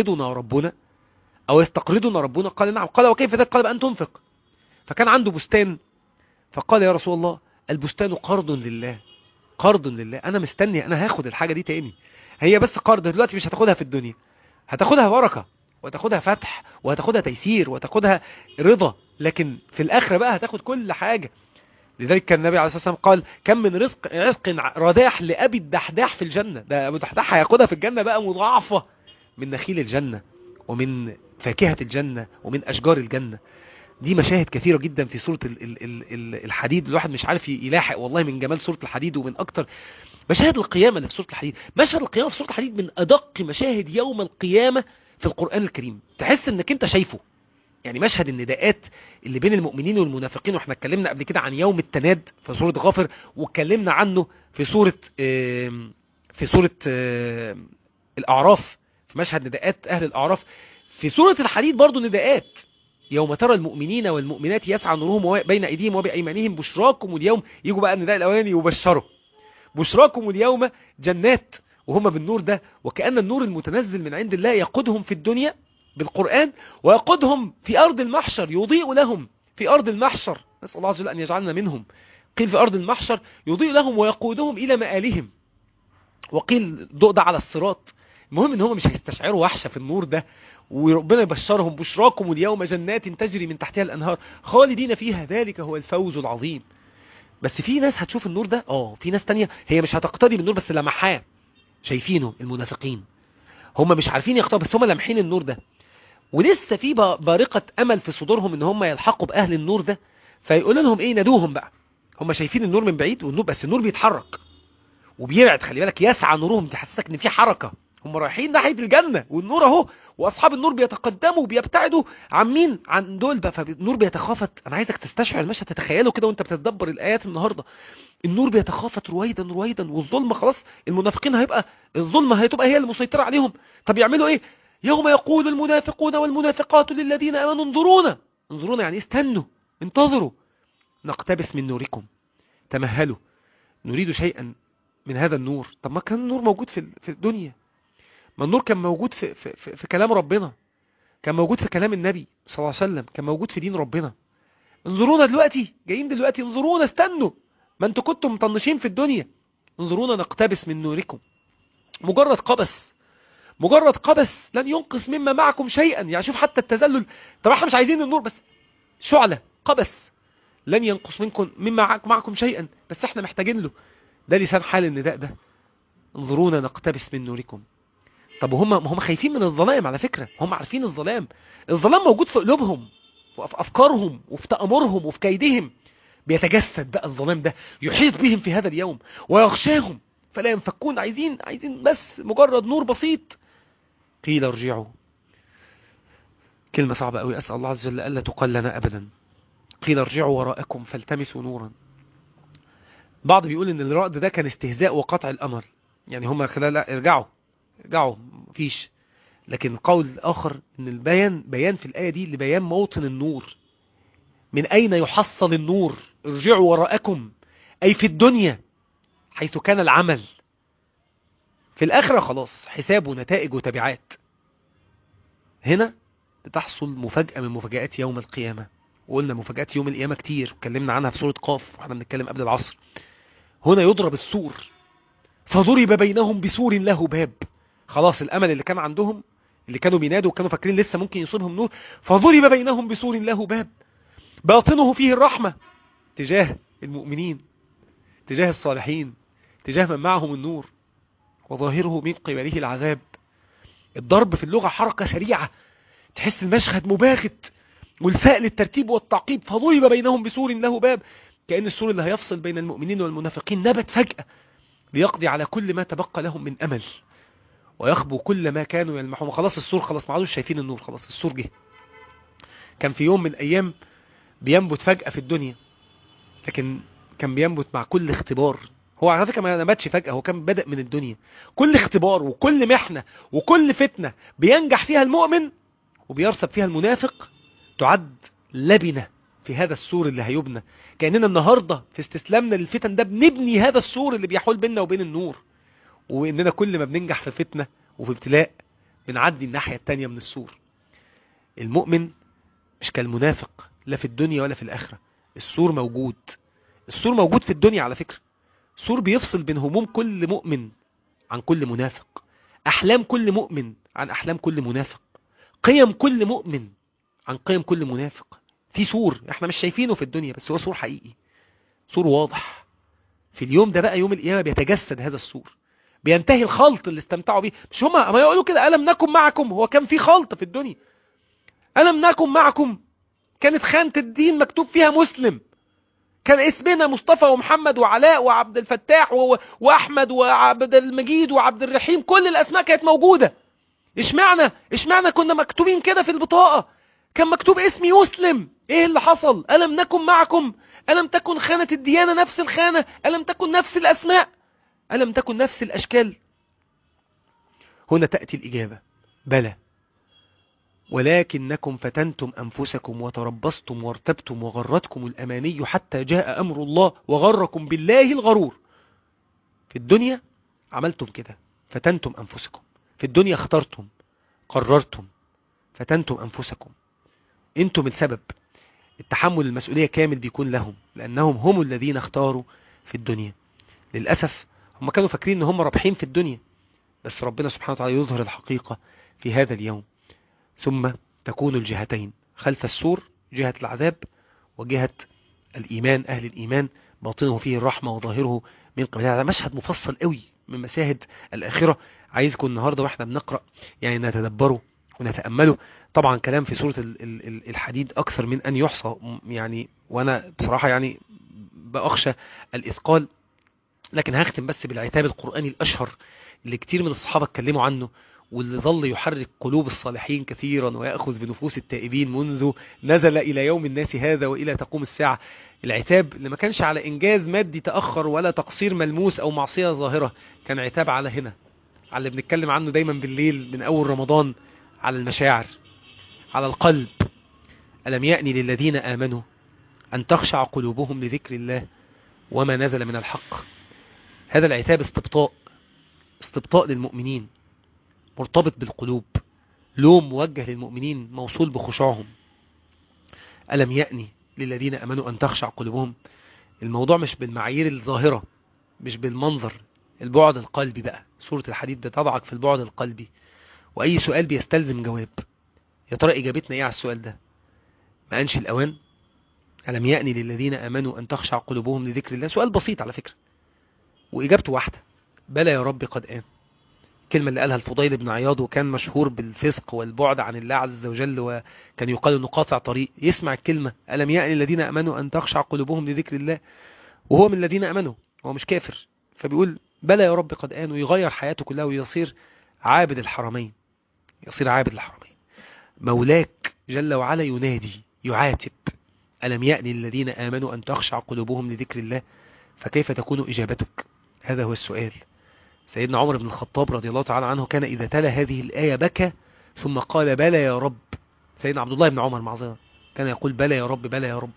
يستقرضنا ربنا؟ قال نعم. قال وكيف ذلك؟ قال بأن تنفق. فكان عنده بستان، فقال يا رسول الله البستان قرض لله، قرض لله، انا مستني انا هاخد الحاجة دي تاني، هي بس قرض دلوقتي، مش هتاخدها في الدنيا، هتاخدها بركة وتاخدها فتح وهتاخدها تيسير وتاخدها رضا، لكن في الاخرة بقى هتاخد كل حاجة. لذلك كان النبي عليه الصلاة والسلام قال كم من رزق رداح لأبي الدحداح في الجنة، ده أبو الدحداح هياخدها في الجنة بقى مضاعفة من نخيل الجنة ومن فاكهة الجنة ومن أشجار الجنة. دي مشاهد كثيرة جدا في سورة الحديد، الواحد مش عارف يلاحق والله من جمال سورة الحديد، ومن أكتر مشاهد القيامة اللي في سورة الحديد. مشهد القيامة في سورة الحديد من أدق مشاهد يوم القيامة في القرآن الكريم، تحس انك انت شايفه. يعني مشهد النداءات اللي بين المؤمنين والمنافقين، واحنا اتكلمنا قبل كده عن يوم التناد في سورة غافر، واتكلمنا عنه في سورة الأعراف، في مشهد نداءات أهل الأعراف. في سورة الحديد برضو نداءات، يوم ترى المؤمنين والمؤمنات يسعى نورهم بين أيديهم وبأيمانهم بشراكم اليوم، يجوا بقى النداء الأولاني يبشروا بشراكم اليوم جنات، وهم بالنور ده، وكأن النور المتنزل من عند الله يقودهم في الدنيا بالقرآن، ويقودهم في أرض المحشر، يضيء لهم في أرض المحشر، نسأل الله عز وجل أن يجعلنا منهم. قيل في أرض المحشر يضيء لهم ويقودهم إلى مآلهم، وقيل ضوء ده على الصراط. المهم ان هم مش هيستشعروا وحشة في النور ده، وربنا يبشرهم بشراكم اليوم جنات تجري من تحتها الأنهار خالدين فيها ذلك هو الفوز العظيم. بس في ناس هتشوف النور ده، في ناس تانية هي مش هتقتدي بالنور بس لمحاه، شايفينه المنافقين، هم مش عارفين يقتدوا بس هم لمحين النور ده، ولسه في بارقة امل في صدورهم ان هم يلحقوا باهل النور ده، فيقول لهم ايه؟ نادوهم بقى. هم شايفين النور من بعيد، والنور بس النور بيتحرك وبيبعد، خلي بالك، يسعى نورهم، تحسسك ان في حركة، هم رايحين ناحية الجنة والنور اهو، واصحاب النور بيتقدموا وبيبتعدوا عن مين؟ عن دول بقى، فالنور بيتخافت. انا عايزك تستشعر المشهد، تتخيله كده وانت بتتدبر الايات النهارده. النور بيتخافت رويدا رويدا، والظلمه خلاص، المنافقين الظلمه هتبقى هي المسيطره عليهم. طب يعملوا ايه؟ يوم يقول المنافقون والمنافقات للذين امنوا انظرونا، يعني استنوا، انتظروا، نقتبس من نوركم، تمهلوا، نريد شيئا من هذا النور. طب ما كان النور موجود في الدنيا، ما النور كان موجود في كلام ربنا، كان موجود في كلام النبي صلى الله عليه وسلم، كان موجود في دين ربنا. انظرونا دلوقتي، جايين دلوقتي، انظرونا، استنوا، ما انتوا كنتم مطنشين في الدنيا، انظرونا نقتبس من نوركم. مجرد قبس لن ينقص مما معكم شيئا. يعني شوف حتى التذلل، طب احنا مش عايزين النور، بس شعلة قبس لن ينقص منكم مما معكم شيئا، بس احنا محتاجين له. ده لسان حال النداء ده، انظرونا نقتبس من نوركم. طب هم خايفين من الظلام على فكرة، هم عارفين الظلام موجود في قلوبهم وفي أفكارهم وفي تأمرهم وفي كيدهم. بيتجسد بقى الظلام ده، يحيط بهم في هذا اليوم ويغشاهم فلا ينفكون. عايزين بس مجرد نور بسيط. قيل ارجعوا، كلمة صعبة قوي، أسأل الله عز وجل ألا تقال لنا أبدا. قيل ارجعوا وراءكم فالتمسوا نورا. بعض بيقول ان الرعد ده كان استهزاء وقطع الأمل، يعني هم خلال لا ارجعوا مفيش. لكن قول آخر ان بيان في الآية دي لبيان موطن النور. من أين يحصل النور؟ ارجعوا وراءكم، أي في الدنيا حيث كان العمل. في الآخرة خلاص حساب ونتائج وتبعات. هنا بتحصل مفاجأة من مفاجآت يوم القيامة. وقلنا مفاجآت يوم القيامة كتير وكلمنا عنها في سورة قاف واحنا بنتكلم قبل العصر. هنا يضرب السور، فضرب بينهم بسور له باب. خلاص الأمل اللي كان عندهم، اللي كانوا بينادوا وكانوا فاكرين لسه ممكن يصيبهم نور، فضرب بينهم بسور له باب باطنه فيه الرحمة، تجاه المؤمنين، تجاه الصالحين، تجاه من معهم النور، وظاهره من قبله العذاب. الضرب في اللغة حركة سريعة، تحس المشهد مباغت والفاء للترتيب والتعقيب. فضرب بينهم بسور له باب، كأن السور اللي هيفصل بين المؤمنين والمنافقين نبت فجأة ليقضي على كل ما تبقى لهم من أمل ويخبو كل ما كانوا يلمحون. خلاص السور خلاص ما عادوش شايفين النور، خلاص السور جه. كان في يوم من الأيام بينبت فجأة في الدنيا، لكن كان بينبت مع كل اختبار. هو على فكرة ما نبتش فجأة، هو كان بدأ من الدنيا. كل اختبار وكل محنة وكل فتنة بينجح فيها المؤمن وبيرسب فيها المنافق تعد لبنة في هذا السور اللي هيبنى. كأننا النهاردة في استسلامنا للفتن ده بنبني هذا السور اللي بيحول بيننا وبين النور. وإننا كل ما بننجح في فتنة وفي ابتلاء بنعدي الناحية التانية من السور. المؤمن مش كالمنافق لا في الدنيا ولا في الآخرة. السور موجود، السور موجود في الدنيا على فكرة. سور بيفصل بين هموم كل مؤمن عن كل منافق، أحلام كل مؤمن عن أحلام كل منافق، قيم كل مؤمن عن قيم كل منافق. في سور احنا مش شايفينه في الدنيا، بس هو سور حقيقي، سور واضح. في اليوم ده بقى يوم القيامة بيتجسد هذا السور، بينتهي الخلط اللي استمتعوا بيه. مش هما ما يقولوا كده ألم نكن معكم؟ هو كان في خلط في الدنيا. ألم نكن معكم كانت خانة الدين مكتوب فيها مسلم، كان اسمنا مصطفى ومحمد وعلاء وعبد الفتاح وأحمد وعبد المجيد وعبد الرحيم، كل الأسماء كانت موجودة. اشمعنى كنا مكتوبين كده في البطاقة؟ كان مكتوب اسمي مسلم. ايه اللي حصل؟ ألم نكن معكم؟ ألم تكن خانة الديانة نفس الخانة؟ ألم تكن نفس الأسماء؟ ألم تكن نفس الأشكال؟ هنا تأتي الإجابة: بلى، ولكنكم فتنتم أنفسكم وتربصتم وارتبتم وغرتكم الأماني حتى جاء أمر الله وغركم بالله الغرور. في الدنيا عملتم كده، فتنتم أنفسكم. في الدنيا اخترتم، قررتم، فتنتم أنفسكم. انتم السبب. التحمل المسؤولية كامل بيكون لهم، لأنهم هم الذين اختاروا في الدنيا. للأسف هم كانوا فاكرين ان هم رابحين في الدنيا، بس ربنا سبحانه وتعالى يظهر الحقيقة في هذا اليوم. ثم تكون الجهتين خلف السور، جهة العذاب وجهة الإيمان، أهل الإيمان باطنه فيه الرحمة وظاهره من قبل. هذا مشهد مفصل قوي من مشاهد الآخرة. عايزكم النهاردة واحنا بنقرأ يعني نتدبره ونتأمله. طبعا كلام في سورة الحديد أكثر من أن يحصى يعني، وأنا بصراحة يعني بأخشى الإثقال. لكن هختم بس بالعتاب القرآني الأشهر اللي كتير من الصحابة اتكلموا عنه، واللي ظل يحرك قلوب الصالحين كثيرا ويأخذ بنفوس التائبين منذ نزل إلى يوم الناس هذا وإلى تقوم الساعة. العتاب اللي ما كانش على إنجاز مادي تأخر ولا تقصير ملموس أو معصية ظاهرة، كان عتاب على هنا، على اللي بنتكلم عنه دايما بالليل من أول رمضان، على المشاعر، على القلب. ألم يأني للذين آمنوا أن تخشع قلوبهم لذكر الله وما نزل من الحق. هذا العتاب استبطاء للمؤمنين، مرتبط بالقلوب، لوم موجه للمؤمنين موصول بخشوعهم. ألم يأني للذين أمنوا أن تخشع قلوبهم. الموضوع مش بالمعايير الظاهرة، مش بالمنظر، البعد القلبي بقى. سورة الحديد ده طبعك في البعد القلبي، وأي سؤال بيستلزم جواب. يا ترى إجابتنا إيه على السؤال ده؟ ما أنش الأوان؟ ألم يأني للذين آمنوا أن تخشع قلوبهم لذكر الله. سؤال بسيط على فكرة، وإجابته واحدة: بلى يا رب قد آن. الكلمة اللي قالها الفضيل بن عياض، وكان مشهور بالفسق والبعد عن الله عز وجل، وكان يقال انه قاطع طريق، يسمع الكلمة ألم يأن الذين أمنوا أن تخشع قلوبهم لذكر الله، وهو من الذين أمنوا، هو مش كافر، فبيقول بلى يا رب قد آن، ويغير حياته كلها ويصير عابد الحرمين، يصير عابد الحرمين. مولاك جل وعلا ينادي يعاتب، ألم يأن الذين آمنوا أن تخشع قلوبهم لذكر الله، فكيف تكون إجابتك؟ هذا هو السؤال. سيدنا عمر بن الخطاب رضي الله تعالى عنه كان إذا تلا هذه الآية بكى ثم قال بلى يا رب. سيدنا عبد الله بن عمر معذرة كان يقول بلى يا رب بلى يا رب.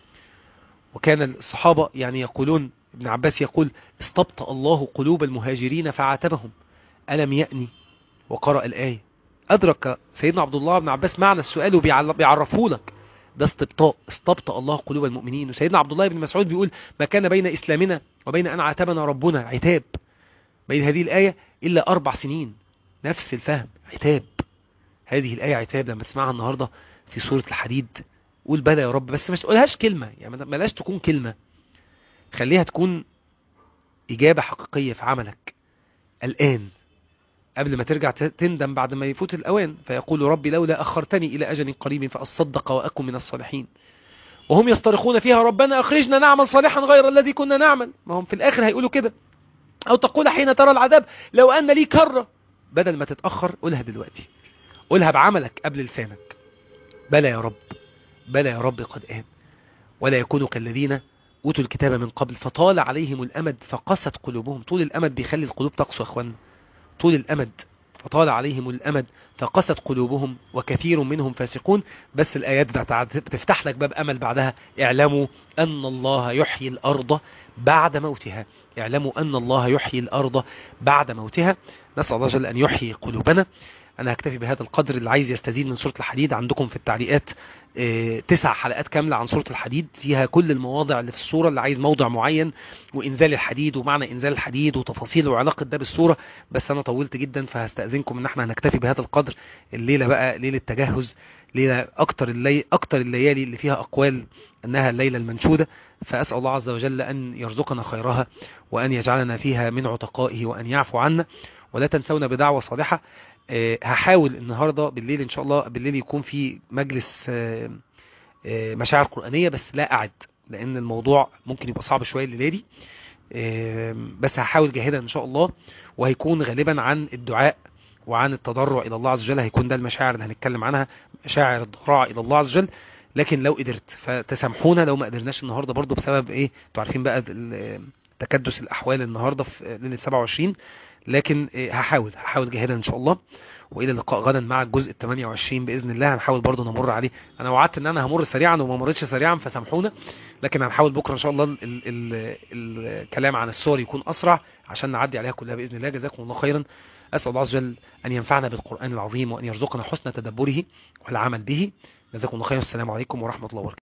وكان الصحابة يعني يقولون، ابن عباس يقول استبطأ الله قلوب المهاجرين فعاتبهم ألم يأني، وقرأ الآية. أدرك سيدنا عبد الله بن عباس معنى السؤال وبيعرفه لك، ده استبطأ الله قلوب المؤمنين. وسيدنا عبد الله بن مسعود بيقول ما كان بين إسلامنا وبين أن عاتبنا ربنا عتاب، بين هذه الآية إلا 4 سنين، نفس الفهم، عتاب. هذه الآية عتاب لما تسمعها النهاردة في سورة الحديد، قول بلى يا رب، بس ما تقولهاش كلمة، يعني ما لاش تكون كلمة، خليها تكون إجابة حقيقية في عملك الآن، قبل ما ترجع تندم بعد ما يفوت الأوان، فيقول ربي لولا أخرتني إلى أجل قريب فأصدق وأكن من الصالحين. وهم يصطرخون فيها ربنا أخرجنا نعمل صالحا غير الذي كنا نعمل، ما هم في الآخر هيقولوا كده. أو تقول حين ترى العذاب لو أن لي كرة، بدل ما تتأخر قولها دلوقتي، قولها بعملك قبل لسانك، بلى يا رب بلى يا رب قد آن، ولا يكونوا كالذين أوتوا الكتاب من قبل فطال عليهم الأمد فقست قلوبهم. طول الأمد بيخلي القلوب تقسو يا أخوان، طول الأمد، فطال عليهم الأمد فقست قلوبهم وكثير منهم فاسقون. بس الآيات بتفتح لك باب أمل بعدها، اعلموا أن الله يحيي الأرض بعد موتها، اعلموا أن الله يحيي الأرض بعد موتها. نسأل الله جل أن يحيي قلوبنا. أنا هكتفي بهذا القدر. اللي عايز يستزيد من سورة الحديد عندكم في التعليقات 9 حلقات كاملة عن سورة الحديد، فيها كل المواضع اللي في السورة، اللي عايز موضع معين وإنزال الحديد ومعنى إنزال الحديد وتفاصيل وعلاقة ده بالسورة. بس أنا طولت جدا فهستأذنكم إن احنا هنكتفي بهذا القدر. الليلة بقى ليلة تجهز، ليلة أكتر الليالي اللي فيها أقوال أنها الليلة المنشودة، فأسأل الله عز وجل أن يرزقنا خيرها وأن يجعلنا فيها من عتقائه وأن يعفو عنا. ولا تنسونا بدعوة صالحة. هحاول النهاردة بالليل إن شاء الله بالليل يكون في مجلس مشاعر قرآنية، بس لا أعد لأن الموضوع ممكن يبقى صعب شوية الليلة دي، بس هحاول جاهدا إن شاء الله، وهيكون غالبا عن الدعاء وعن التضرع إلى الله عز وجل، هيكون ده المشاعر اللي هنتكلم عنها، مشاعر الضراعة إلى الله عز وجل. لكن لو قدرت فتسامحونا لو ما قدرناش النهاردة برضو، بسبب إيه انتوا عارفين بقى تكدس الأحوال النهاردة في ليلة 27، لكن هحاول جاهدا إن شاء الله. وإلى اللقاء غدا مع الجزء 28 بإذن الله. هنحاول برضو نمر عليه، أنا وعدت إن أنا همر سريعا وما مرتش سريعا فسامحونا، لكن هنحاول بكرة إن شاء الله الكلام عن السور يكون أسرع عشان نعدي عليها كلها بإذن الله. جزاكم الله خيرا. أسأل الله عز وجل أن ينفعنا بالقرآن العظيم وأن يرزقنا حسن تدبره والعمل به. جزاكم الله خيرا. السلام عليكم ورحمة الله وبركاته.